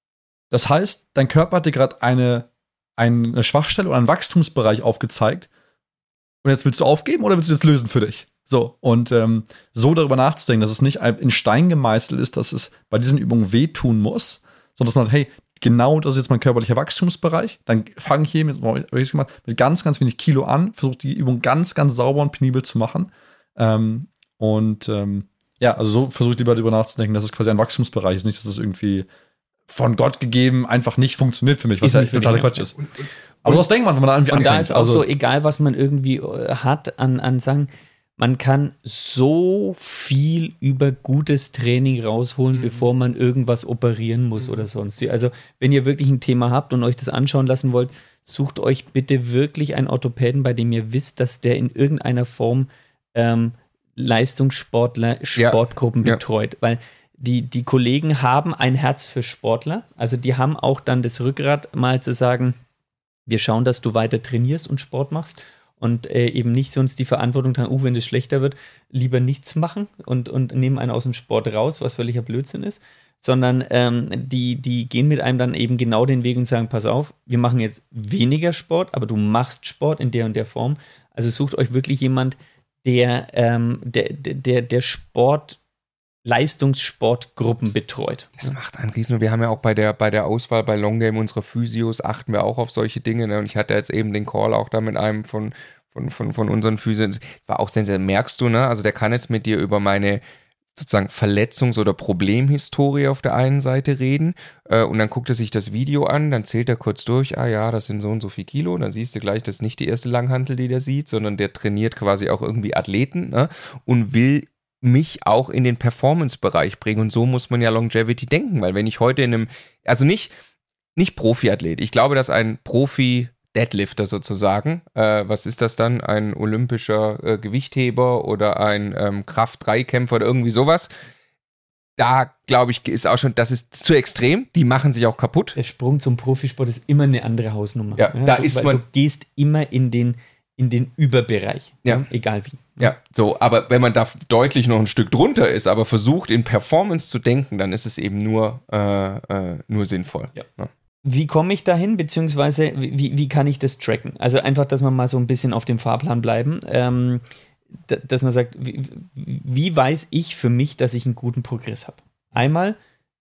A: Das heißt, dein Körper hat dir gerade eine, eine Schwachstelle oder einen Wachstumsbereich aufgezeigt und jetzt willst du aufgeben oder willst du das lösen für dich? So, und ähm, so darüber nachzudenken, dass es nicht in Stein gemeißelt ist, dass es bei diesen Übungen wehtun muss, sondern dass man sagt, hey, genau das ist jetzt mein körperlicher Wachstumsbereich, dann fange ich hier mit, mit ganz, ganz wenig Kilo an, versuche die Übung ganz, ganz sauber und penibel zu machen. Ähm, und ähm, ja, also so versuche ich lieber darüber nachzudenken, dass es quasi ein Wachstumsbereich ist, nicht, dass es irgendwie von Gott gegeben einfach nicht funktioniert für mich, was ja totaler Quatsch ist. Und, und, Aber was denkt man, wenn man da irgendwie
B: und
A: anfängt?
B: Und da ist auch also, so, egal was man irgendwie hat an, an Sachen, man kann so viel über gutes Training rausholen, mhm. bevor man irgendwas operieren muss mhm. oder sonst. Also, wenn ihr wirklich ein Thema habt und euch das anschauen lassen wollt, sucht euch bitte wirklich einen Orthopäden, bei dem ihr wisst, dass der in irgendeiner Form ähm, Leistungssportler, Sportgruppen ja. betreut. Ja. Weil die, die Kollegen haben ein Herz für Sportler. Also, die haben auch dann das Rückgrat, mal zu sagen, wir schauen, dass du weiter trainierst und Sport machst. und äh, eben nicht sonst die Verantwortung tragen, uh, wenn es schlechter wird, lieber nichts machen und, und nehmen einen aus dem Sport raus, was völliger Blödsinn ist, sondern ähm, die, die gehen mit einem dann eben genau den Weg und sagen, pass auf, wir machen jetzt weniger Sport, aber du machst Sport in der und der Form. Also sucht euch wirklich jemand, der, ähm, der, der, der Sport Leistungssportgruppen betreut.
C: Das macht einen Riesen. Wir haben ja auch bei der, bei der Auswahl bei Long Game unserer Physios achten wir auch auf solche Dinge. Ne? Und ich hatte jetzt eben den Call auch da mit einem von, von, von, von unseren Physios. War auch sehr, sehr, merkst du, ne? Also der kann jetzt mit dir über meine sozusagen Verletzungs- oder Problemhistorie auf der einen Seite reden äh, und dann guckt er sich das Video an, dann zählt er kurz durch, ah ja, das sind so und so viel Kilo, dann siehst du gleich, das ist nicht die erste Langhantel, die der sieht, sondern der trainiert quasi auch irgendwie Athleten, ne? Und will mich auch in den Performance-Bereich bringen. Und so muss man ja Longevity denken, weil wenn ich heute in einem, also nicht, nicht Profi-Athlet, ich glaube, dass ein Profi-Deadlifter sozusagen, äh, was ist das dann, ein olympischer äh, Gewichtheber oder ein ähm, Kraft-drei-Kämpfer oder irgendwie sowas, da glaube ich, ist auch schon, das ist zu extrem, die machen sich auch kaputt.
B: Der Sprung zum Profisport ist immer eine andere Hausnummer.
C: Ja, ja da
B: du,
C: ist man,
B: du gehst immer in den in den Überbereich,
C: ja.
B: Ja, egal wie.
C: Ja, so, aber wenn man da deutlich noch ein Stück drunter ist, aber versucht in Performance zu denken, dann ist es eben nur, äh, äh, nur sinnvoll.
B: Ja.
C: Ja.
B: Wie komme ich dahin, beziehungsweise wie, wie kann ich das tracken? Also einfach, dass wir mal so ein bisschen auf dem Fahrplan bleiben, ähm, d- dass man sagt, wie, wie weiß ich für mich, dass ich einen guten Progress habe? Einmal,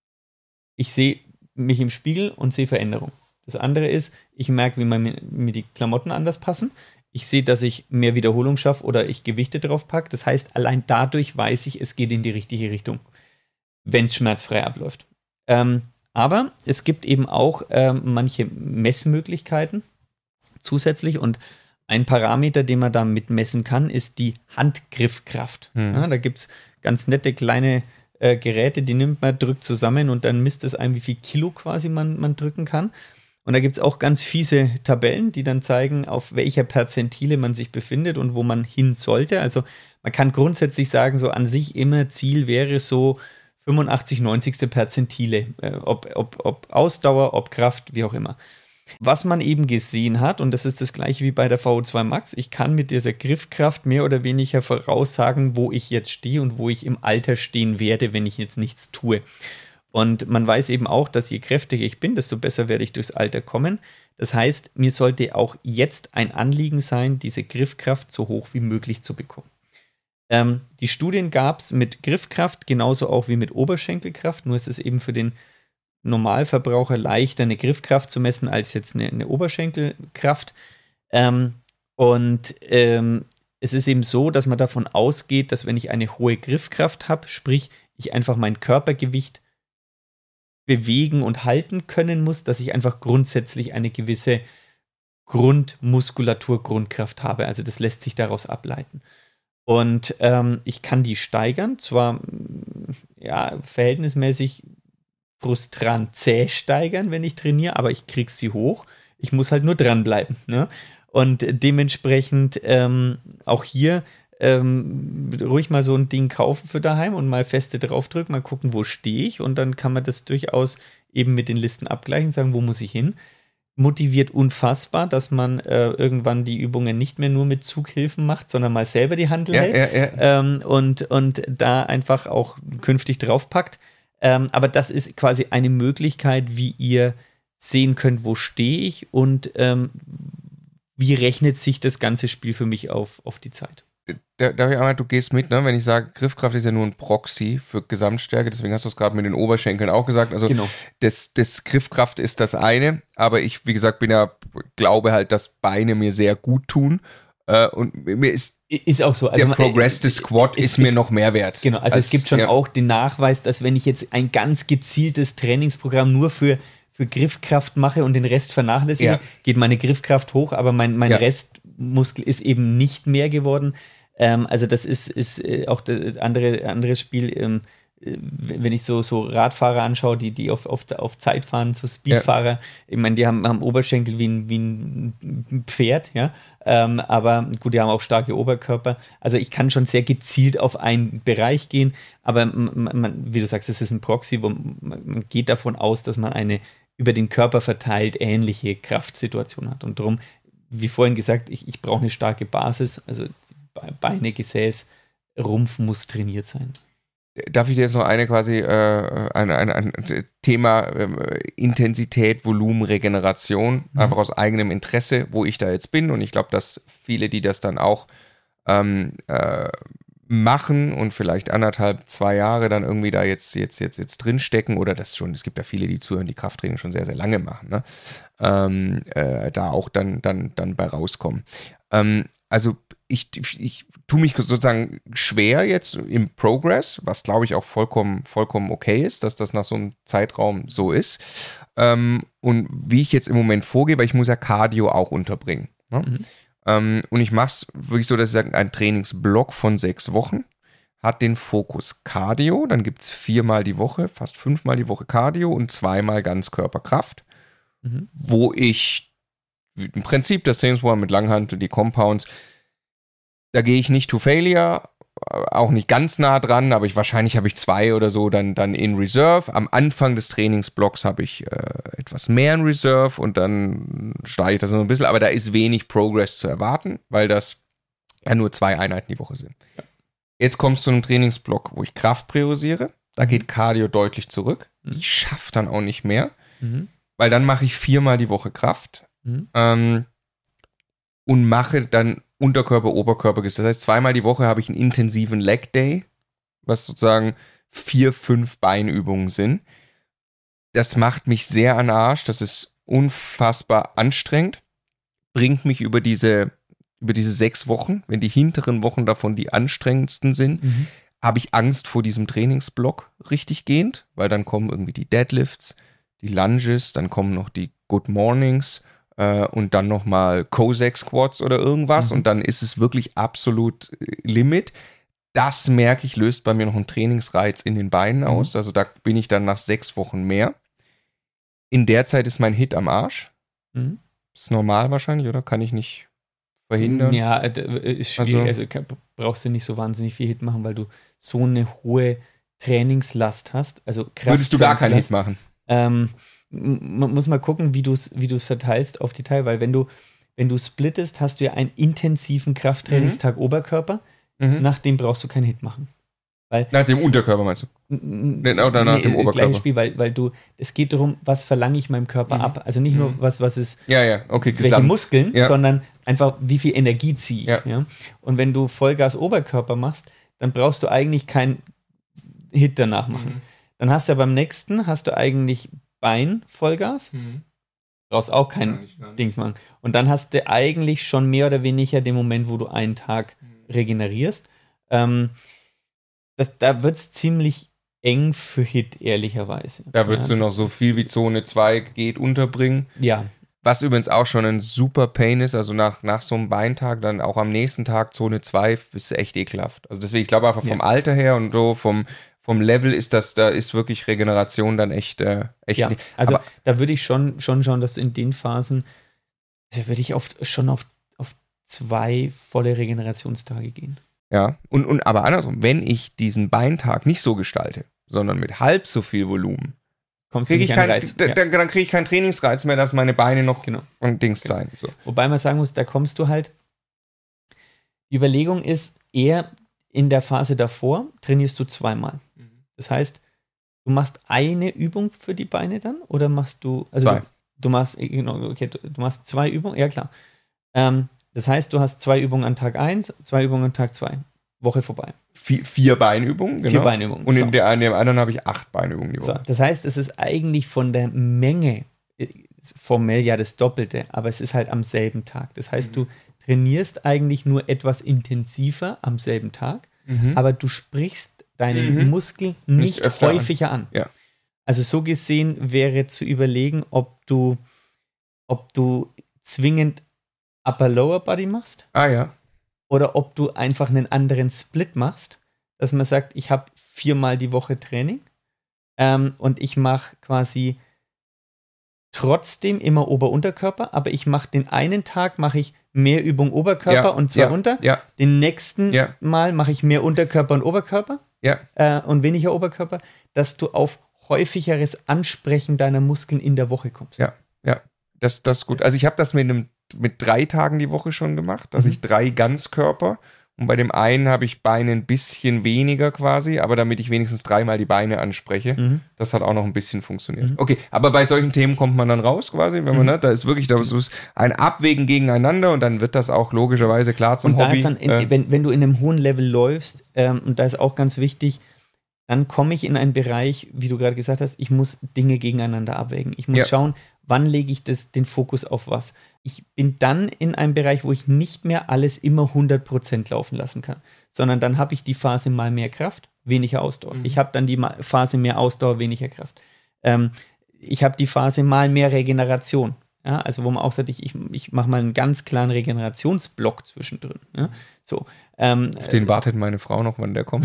B: ich sehe mich im Spiegel und sehe Veränderung. Das andere ist, ich merke, wie mir, mir die Klamotten anders passen. Ich sehe, dass ich mehr Wiederholung schaffe oder ich Gewichte drauf packe. Das heißt, allein dadurch weiß ich, es geht in die richtige Richtung, wenn es schmerzfrei abläuft. Ähm, aber es gibt eben auch ähm, manche Messmöglichkeiten zusätzlich und ein Parameter, den man da mitmessen kann, ist die Handgriffkraft.
C: Hm.
B: Ja, da gibt es ganz nette kleine äh, Geräte, die nimmt man, drückt zusammen und dann misst es ein, wie viel Kilo quasi man, man drücken kann. Und da gibt es auch ganz fiese Tabellen, die dann zeigen, auf welcher Perzentile man sich befindet und wo man hin sollte. Also man kann grundsätzlich sagen, so an sich immer Ziel wäre so fünfundachtzig, neunzig Perzentile. Äh, ob, ob, ob Ausdauer, ob Kraft, wie auch immer. Was man eben gesehen hat, und das ist das gleiche wie bei der V O zwei Max, ich kann mit dieser Griffkraft mehr oder weniger voraussagen, wo ich jetzt stehe und wo ich im Alter stehen werde, wenn ich jetzt nichts tue. Und man weiß eben auch, dass je kräftiger ich bin, desto besser werde ich durchs Alter kommen. Das heißt, mir sollte auch jetzt ein Anliegen sein, diese Griffkraft so hoch wie möglich zu bekommen. Ähm, die Studien gab es mit Griffkraft genauso auch wie mit Oberschenkelkraft, nur ist es eben für den Normalverbraucher leichter, eine Griffkraft zu messen, als jetzt eine, eine Oberschenkelkraft. Ähm, und ähm, es ist eben so, dass man davon ausgeht, dass wenn ich eine hohe Griffkraft habe, sprich, ich einfach mein Körpergewicht bewegen und halten können muss, dass ich einfach grundsätzlich eine gewisse Grundmuskulatur, Grundkraft habe. Also das lässt sich daraus ableiten. Und ähm, ich kann die steigern, zwar ja, verhältnismäßig frustrant zäh steigern, wenn ich trainiere, aber ich kriege sie hoch. Ich muss halt nur dranbleiben. Ne? Und dementsprechend ähm, auch hier Ähm, ruhig mal so ein Ding kaufen für daheim und mal feste draufdrücken, mal gucken, wo stehe ich und dann kann man das durchaus eben mit den Listen abgleichen, sagen, wo muss ich hin. Motiviert unfassbar, dass man äh, irgendwann die Übungen nicht mehr nur mit Zughilfen macht, sondern mal selber die Handel
C: Ja,
B: hält
C: ja, ja.
B: Ähm, und, und da einfach auch künftig draufpackt. Ähm, aber das ist quasi eine Möglichkeit, wie ihr sehen könnt, wo stehe ich und ähm, wie rechnet sich das ganze Spiel für mich auf, auf die Zeit.
C: Da, darf ich einmal, du gehst mit, ne? Wenn ich sage, Griffkraft ist ja nur ein Proxy für Gesamtstärke, deswegen hast du es gerade mit den Oberschenkeln auch gesagt. Also
B: Genau.
C: das, das Griffkraft ist das eine, aber ich, wie gesagt, bin ja, glaube halt, dass Beine mir sehr gut tun. Äh, und mir ist,
B: ist auch so. Also
C: der
B: man,
C: Progressive Squat
B: es,
C: ist mir
B: es,
C: noch mehr wert.
B: Genau, also
C: als,
B: es gibt schon
C: ja.
B: auch den Nachweis, dass wenn ich jetzt ein ganz gezieltes Trainingsprogramm nur für, für Griffkraft mache und den Rest vernachlässige,
C: Ja.
B: geht meine Griffkraft hoch, aber mein, mein
C: Ja.
B: Restmuskel ist eben nicht mehr geworden. Ähm, also das ist, ist äh, auch das andere, andere Spiel, ähm, äh, wenn ich so, so Radfahrer anschaue, die, die auf, auf, auf Zeit fahren, so Speedfahrer, ja. Ich meine, die haben, haben Oberschenkel wie ein, wie ein Pferd, ja, ähm, aber gut, die haben auch starke Oberkörper. Also ich kann schon sehr gezielt auf einen Bereich gehen, aber man, man, wie du sagst, es ist ein Proxy, wo man, man geht davon aus, dass man eine über den Körper verteilt ähnliche Kraftsituation hat und darum wie vorhin gesagt, ich, ich brauche eine starke Basis, also Beine, Gesäß, Rumpf muss trainiert sein.
C: Darf ich dir jetzt noch eine quasi, äh, ein, ein, ein Thema äh, Intensität, Volumen, Regeneration, mhm. einfach aus eigenem Interesse, wo ich da jetzt bin und ich glaube, dass viele, die das dann auch ähm, äh, machen und vielleicht anderthalb, zwei Jahre dann irgendwie da jetzt, jetzt, jetzt, jetzt drinstecken oder das schon, es gibt ja viele, die zuhören, die Krafttraining schon sehr, sehr lange machen, ne? ähm, äh, da auch dann, dann, dann bei rauskommen. Ähm, also ich, ich tue mich sozusagen schwer jetzt im Progress, was glaube ich auch vollkommen, vollkommen okay ist, dass das nach so einem Zeitraum so ist. Ähm, und wie ich jetzt im Moment vorgehe, weil ich muss ja Cardio auch unterbringen. Ne? Mhm. Ähm, und ich mache es wirklich so, dass ich sage, ein Trainingsblock von sechs Wochen hat den Fokus Cardio, dann gibt es viermal die Woche, fast fünfmal die Woche Cardio und zweimal Ganzkörperkraft, mhm. wo ich im Prinzip das Trainingsprogramm mit Langhantel, die Compounds, da gehe ich nicht to failure, auch nicht ganz nah dran, aber ich, wahrscheinlich habe ich zwei oder so dann, dann in Reserve. Am Anfang des Trainingsblocks habe ich äh, etwas mehr in Reserve und dann steige ich das noch ein bisschen, aber da ist wenig Progress zu erwarten, weil das ja nur zwei Einheiten die Woche sind. Ja. Jetzt kommst du zu einem Trainingsblock, wo ich Kraft priorisiere. Da geht Cardio deutlich zurück. Mhm. Ich schaffe dann auch nicht mehr, mhm. weil dann mache ich viermal die Woche Kraft mhm. ähm, und mache dann Unterkörper, Oberkörper. Das heißt, zweimal die Woche habe ich einen intensiven Leg Day, was sozusagen vier, fünf Beinübungen sind. Das macht mich sehr an den Arsch. Das ist unfassbar anstrengend. Bringt mich über diese, über diese sechs Wochen, wenn die hinteren Wochen davon die anstrengendsten sind, mhm. habe ich Angst vor diesem Trainingsblock richtig gehend, weil dann kommen irgendwie die Deadlifts, die Lunges, dann kommen noch die Good Mornings, und dann nochmal Cossack Squats oder irgendwas mhm. und dann ist es wirklich absolut Limit. Das merke ich, löst bei mir noch einen Trainingsreiz in den Beinen mhm. aus. Also da bin ich dann nach sechs Wochen mehr. In der Zeit ist mein Hit am Arsch. Mhm. Ist normal wahrscheinlich, oder? Kann ich nicht verhindern?
B: Ja, ist schwierig. Also, also brauchst du nicht so wahnsinnig viel Hit machen, weil du so eine hohe Trainingslast hast. Also
C: Würdest du gar keinen Hit machen?
B: Ähm, man muss mal gucken, wie du es wie du es verteilst auf die Teile, weil wenn du, wenn du splittest, hast du ja einen intensiven Krafttrainingstag mhm. Oberkörper, mhm. nach dem brauchst du keinen Hit machen. Weil,
C: nach dem Unterkörper meinst du?
B: N- oder nach nee, dem Oberkörper? Gleiches Spiel, weil, weil du, es geht darum, was verlange ich meinem Körper mhm. ab. Also nicht nur, was, was ist,
C: ja, ja. Okay,
B: welche
C: gesamt.
B: Muskeln,
C: ja.
B: sondern einfach, wie viel Energie ziehe ich.
C: Ja.
B: Ja? Und wenn du Vollgas Oberkörper machst, dann brauchst du eigentlich keinen Hit danach machen. Mhm. Dann hast du ja beim nächsten, hast du eigentlich Bein Vollgas, mhm. brauchst auch kein ja, nicht, Dings machen. Und dann hast du eigentlich schon mehr oder weniger den Moment, wo du einen Tag mhm. regenerierst. Ähm, das, da wird es ziemlich eng für Hit, ehrlicherweise.
C: Da würdest ja, du noch so viel wie Zone zwei geht unterbringen.
B: Ja.
C: Was übrigens auch schon ein super Pain ist, also nach, nach so einem Beintag, dann auch am nächsten Tag Zone zwei ist echt ekelhaft. Also deswegen, ich glaube einfach vom ja. Alter her und so, vom Vom Level ist das, da ist wirklich Regeneration dann echt, äh, echt
B: ja,
C: nicht.
B: Also
C: aber
B: da würde ich schon, schon schauen, dass in den Phasen, also würde ich oft schon auf, auf zwei volle Regenerationstage gehen.
C: Ja, und, und aber andersrum, wenn ich diesen Beintag nicht so gestalte, sondern mit halb so viel Volumen,
B: kommst du nicht an Reiz.
C: D- ja. Dann, dann kriege ich keinen Trainingsreiz mehr, dass meine Beine noch genau. und Dings genau. sein. So.
B: Wobei man sagen muss, da kommst du halt, die Überlegung ist eher, in der Phase davor trainierst du zweimal. Das heißt, du machst eine Übung für die Beine dann oder machst du, also
C: zwei.
B: Du, du machst, okay, du, du machst zwei Übungen, ja klar. Ähm, das heißt, du hast zwei Übungen an Tag eins, zwei Übungen an Tag zwei. Woche vorbei.
C: Vier, vier Beinübungen, genau.
B: Vier Beinübungen.
C: Und so. in, der, in dem anderen habe ich acht Beinübungen die Woche.
B: So, das heißt, es ist eigentlich von der Menge formell ja das Doppelte, aber es ist halt am selben Tag. Das heißt, mhm. du trainierst eigentlich nur etwas intensiver am selben Tag, mhm. aber du sprichst deinen mhm. Muskel nicht, nicht häufiger an. an.
C: Ja.
B: Also so gesehen wäre zu überlegen, ob du, ob du zwingend Upper-Lower Body machst.
C: Ah ja.
B: Oder ob du einfach einen anderen Split machst, dass man sagt, ich habe viermal die Woche Training ähm, und ich mache quasi trotzdem immer Ober-Unterkörper, aber ich mache den einen Tag mache ich mehr Übung Oberkörper
C: ja,
B: und zwei
C: ja,
B: unter.
C: Ja.
B: Den nächsten
C: ja.
B: Mal mache ich mehr Unterkörper und Oberkörper.
C: Ja.
B: Äh, und weniger Oberkörper, dass du auf häufigeres Ansprechen deiner Muskeln in der Woche kommst.
C: Ja, ja, das, das ist gut. Also ich habe das mit einem mit drei Tagen die Woche schon gemacht, also mhm. ich drei Ganzkörper. Und bei dem einen habe ich Beine ein bisschen weniger quasi, aber damit ich wenigstens dreimal die Beine anspreche. Mhm. Das hat auch noch ein bisschen funktioniert. Mhm. Okay, aber bei solchen Themen kommt man dann raus quasi, wenn man, mhm. ne, da ist wirklich, da ist ein Abwägen gegeneinander und dann wird das auch logischerweise klar zum
B: und da
C: Hobby.
B: Ist dann in, äh, wenn, wenn du in einem hohen Level läufst, ähm, und da ist auch ganz wichtig, dann komme ich in einen Bereich, wie du gerade gesagt hast, ich muss Dinge gegeneinander abwägen. Ich muss ja. schauen, wann lege ich das, den Fokus auf was. Ich bin dann in einem Bereich, wo ich nicht mehr alles immer hundert Prozent laufen lassen kann, sondern dann habe ich die Phase mal mehr Kraft, weniger Ausdauer. Mhm. Ich habe dann die Phase mehr Ausdauer, weniger Kraft. Ähm, ich habe die Phase mal mehr Regeneration. Ja, also wo man auch sagt, ich, ich, ich mache mal einen ganz klaren Regenerationsblock zwischendrin. Ja, so, ähm,
C: Auf den äh, wartet meine Frau noch, wann der kommt.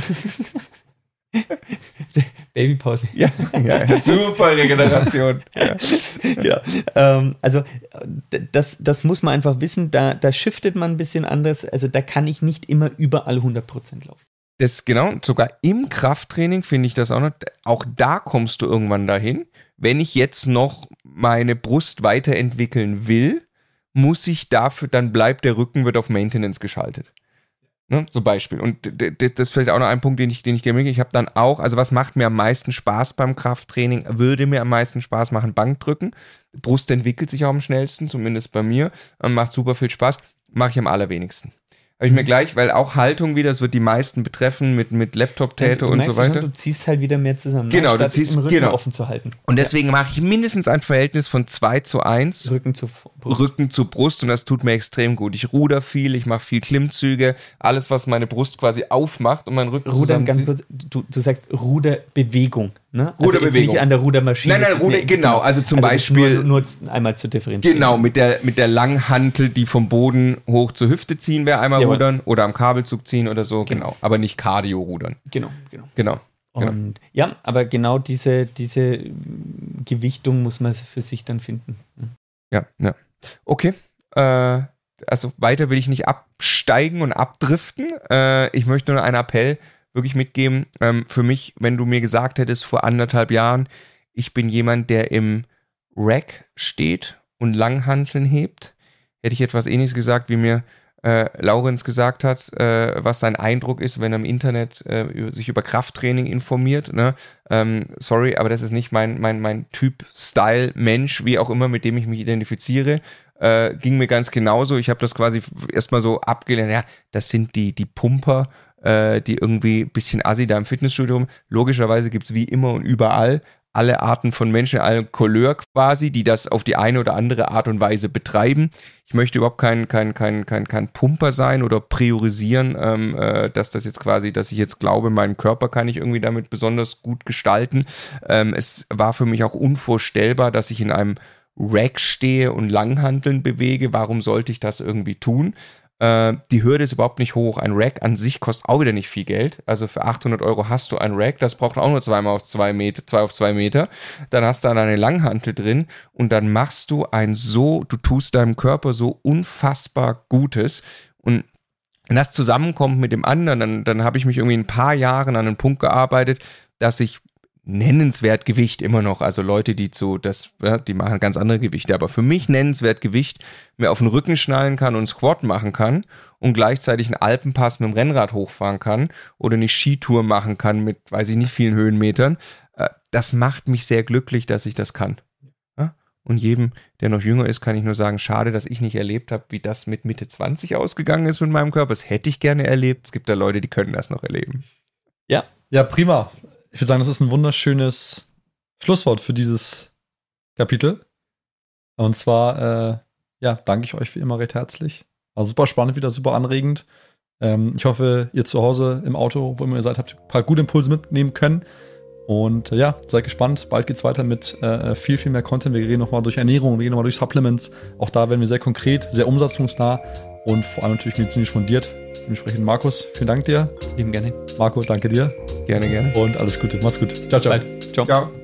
B: Babypause.
C: Ja, ja, super Regeneration. Ja.
B: Ja, ähm, also das, das muss man einfach wissen, da, da shiftet man ein bisschen anders, also da kann ich nicht immer überall hundert Prozent laufen.
C: Das genau, sogar im Krafttraining finde ich das auch noch, auch da kommst du irgendwann dahin, wenn ich jetzt noch meine Brust weiterentwickeln will, muss ich dafür, dann bleibt der Rücken, wird auf Maintenance geschaltet. Ne, so Beispiel. Und das ist vielleicht auch noch ein Punkt, den ich, den ich gerne mitgehe. Ich habe dann auch, also was macht mir am meisten Spaß beim Krafttraining, würde mir am meisten Spaß machen, Bankdrücken. Brust entwickelt sich auch am schnellsten, zumindest bei mir. Macht super viel Spaß. Mache ich am allerwenigsten. Habe ich mir gleich, weil auch Haltung wieder, das wird die meisten betreffen mit, mit Laptop-Täte
B: ja,
C: und so weiter.
B: Schon, du ziehst halt wieder mehr zusammen,
C: genau,
B: ne? Statt
C: du ziehst
B: im Rücken
C: genau.
B: offen zu halten.
C: Und deswegen ja. mache ich mindestens ein Verhältnis von zwei zu eins.
B: Rücken zu Brust.
C: Rücken zu Brust und das tut mir extrem gut. Ich ruder viel, ich mache viel Klimmzüge, alles, was meine Brust quasi aufmacht und meinen Rücken
B: Rudern, ganz kurz, du, du sagst Ruderbewegung, ne?
C: Ruderbewegung.
B: Also nicht an der Rudermaschine.
C: Nein, nein, Ruder,
B: eine,
C: genau, also zum
B: also
C: Beispiel.
B: Nur, nur einmal zu differenzieren.
C: Genau, mit der, mit der Langhantel, die vom Boden hoch zur Hüfte ziehen wäre einmal Jawohl. Rudern oder am Kabelzug ziehen oder so, genau. genau. Aber nicht Cardio-Rudern.
B: Genau, genau.
C: Genau.
B: Und genau. ja, aber genau diese, diese Gewichtung muss man für sich dann finden.
C: Ja, ja. Okay. Äh, also weiter will ich nicht absteigen und abdriften. Äh, ich möchte nur einen Appell wirklich mitgeben. Ähm, für mich, wenn du mir gesagt hättest vor anderthalb Jahren, ich bin jemand, der im Rack steht und Langhanteln hebt, hätte ich etwas Ähnliches gesagt, wie mir äh, Laurenz gesagt hat, äh, was sein Eindruck ist, wenn er im Internet äh, sich über Krafttraining informiert. Ne? Ähm, sorry, aber das ist nicht mein, mein, mein Typ, Style, Mensch, wie auch immer, mit dem ich mich identifiziere. Äh, ging mir ganz genauso. Ich habe das quasi erstmal so abgelehnt. Ja, das sind die, die Pumper, äh, die irgendwie ein bisschen assi da im Fitnessstudio rum. Logischerweise gibt es wie immer und überall alle Arten von Menschen, alle Couleur quasi, die das auf die eine oder andere Art und Weise betreiben. Ich möchte überhaupt kein, kein, kein, kein, kein Pumper sein oder priorisieren, ähm, äh, dass das jetzt quasi, dass ich jetzt glaube, meinen Körper kann ich irgendwie damit besonders gut gestalten. Ähm, es war für mich auch unvorstellbar, dass ich in einem Rack stehe und Langhanteln bewege. Warum sollte ich das irgendwie tun? Äh, die Hürde ist überhaupt nicht hoch. Ein Rack an sich kostet auch wieder nicht viel Geld. Also für achthundert Euro hast du ein Rack, das braucht auch nur zweimal auf zwei Meter, zwei auf zwei Meter. Dann hast du dann eine Langhantel drin und dann machst du ein so, du tust deinem Körper so unfassbar Gutes. Und wenn das zusammenkommt mit dem anderen, dann, dann habe ich mich irgendwie ein paar Jahren an einen Punkt gearbeitet, dass ich nennenswert Gewicht immer noch, also Leute, die zu, das, ja, die machen ganz andere Gewichte, aber für mich nennenswert Gewicht mir auf den Rücken schnallen kann und einen Squat machen kann und gleichzeitig einen Alpenpass mit dem Rennrad hochfahren kann oder eine Skitour machen kann mit, weiß ich nicht, vielen Höhenmetern. Das macht mich sehr glücklich, dass ich das kann. Ja? Und jedem, der noch jünger ist, kann ich nur sagen, schade, dass ich nicht erlebt habe, wie das mit Mitte zwanzig ausgegangen ist mit meinem Körper. Das hätte ich gerne erlebt. Es gibt da Leute, die können das noch erleben.
A: Ja. Ja, prima. Ich würde sagen, das ist ein wunderschönes Schlusswort für dieses Kapitel. Und zwar, äh, ja, danke ich euch wie immer recht herzlich. War super spannend, wieder super anregend. Ähm, ich hoffe, ihr zu Hause im Auto, wo immer ihr seid, habt ein paar gute Impulse mitnehmen können. Und äh, ja, seid gespannt. Bald geht's weiter mit äh, viel, viel mehr Content. Wir reden nochmal durch Ernährung, wir gehen nochmal durch Supplements. Auch da werden wir sehr konkret, sehr umsetzungsnah und vor allem natürlich medizinisch fundiert. Dementsprechend, Markus, vielen Dank dir.
B: Lieben gerne.
A: Marco, danke dir.
C: Gerne, gerne.
A: Und alles Gute. Mach's gut. Ciao, ciao.
B: Bis bald. Ciao.
C: Ciao.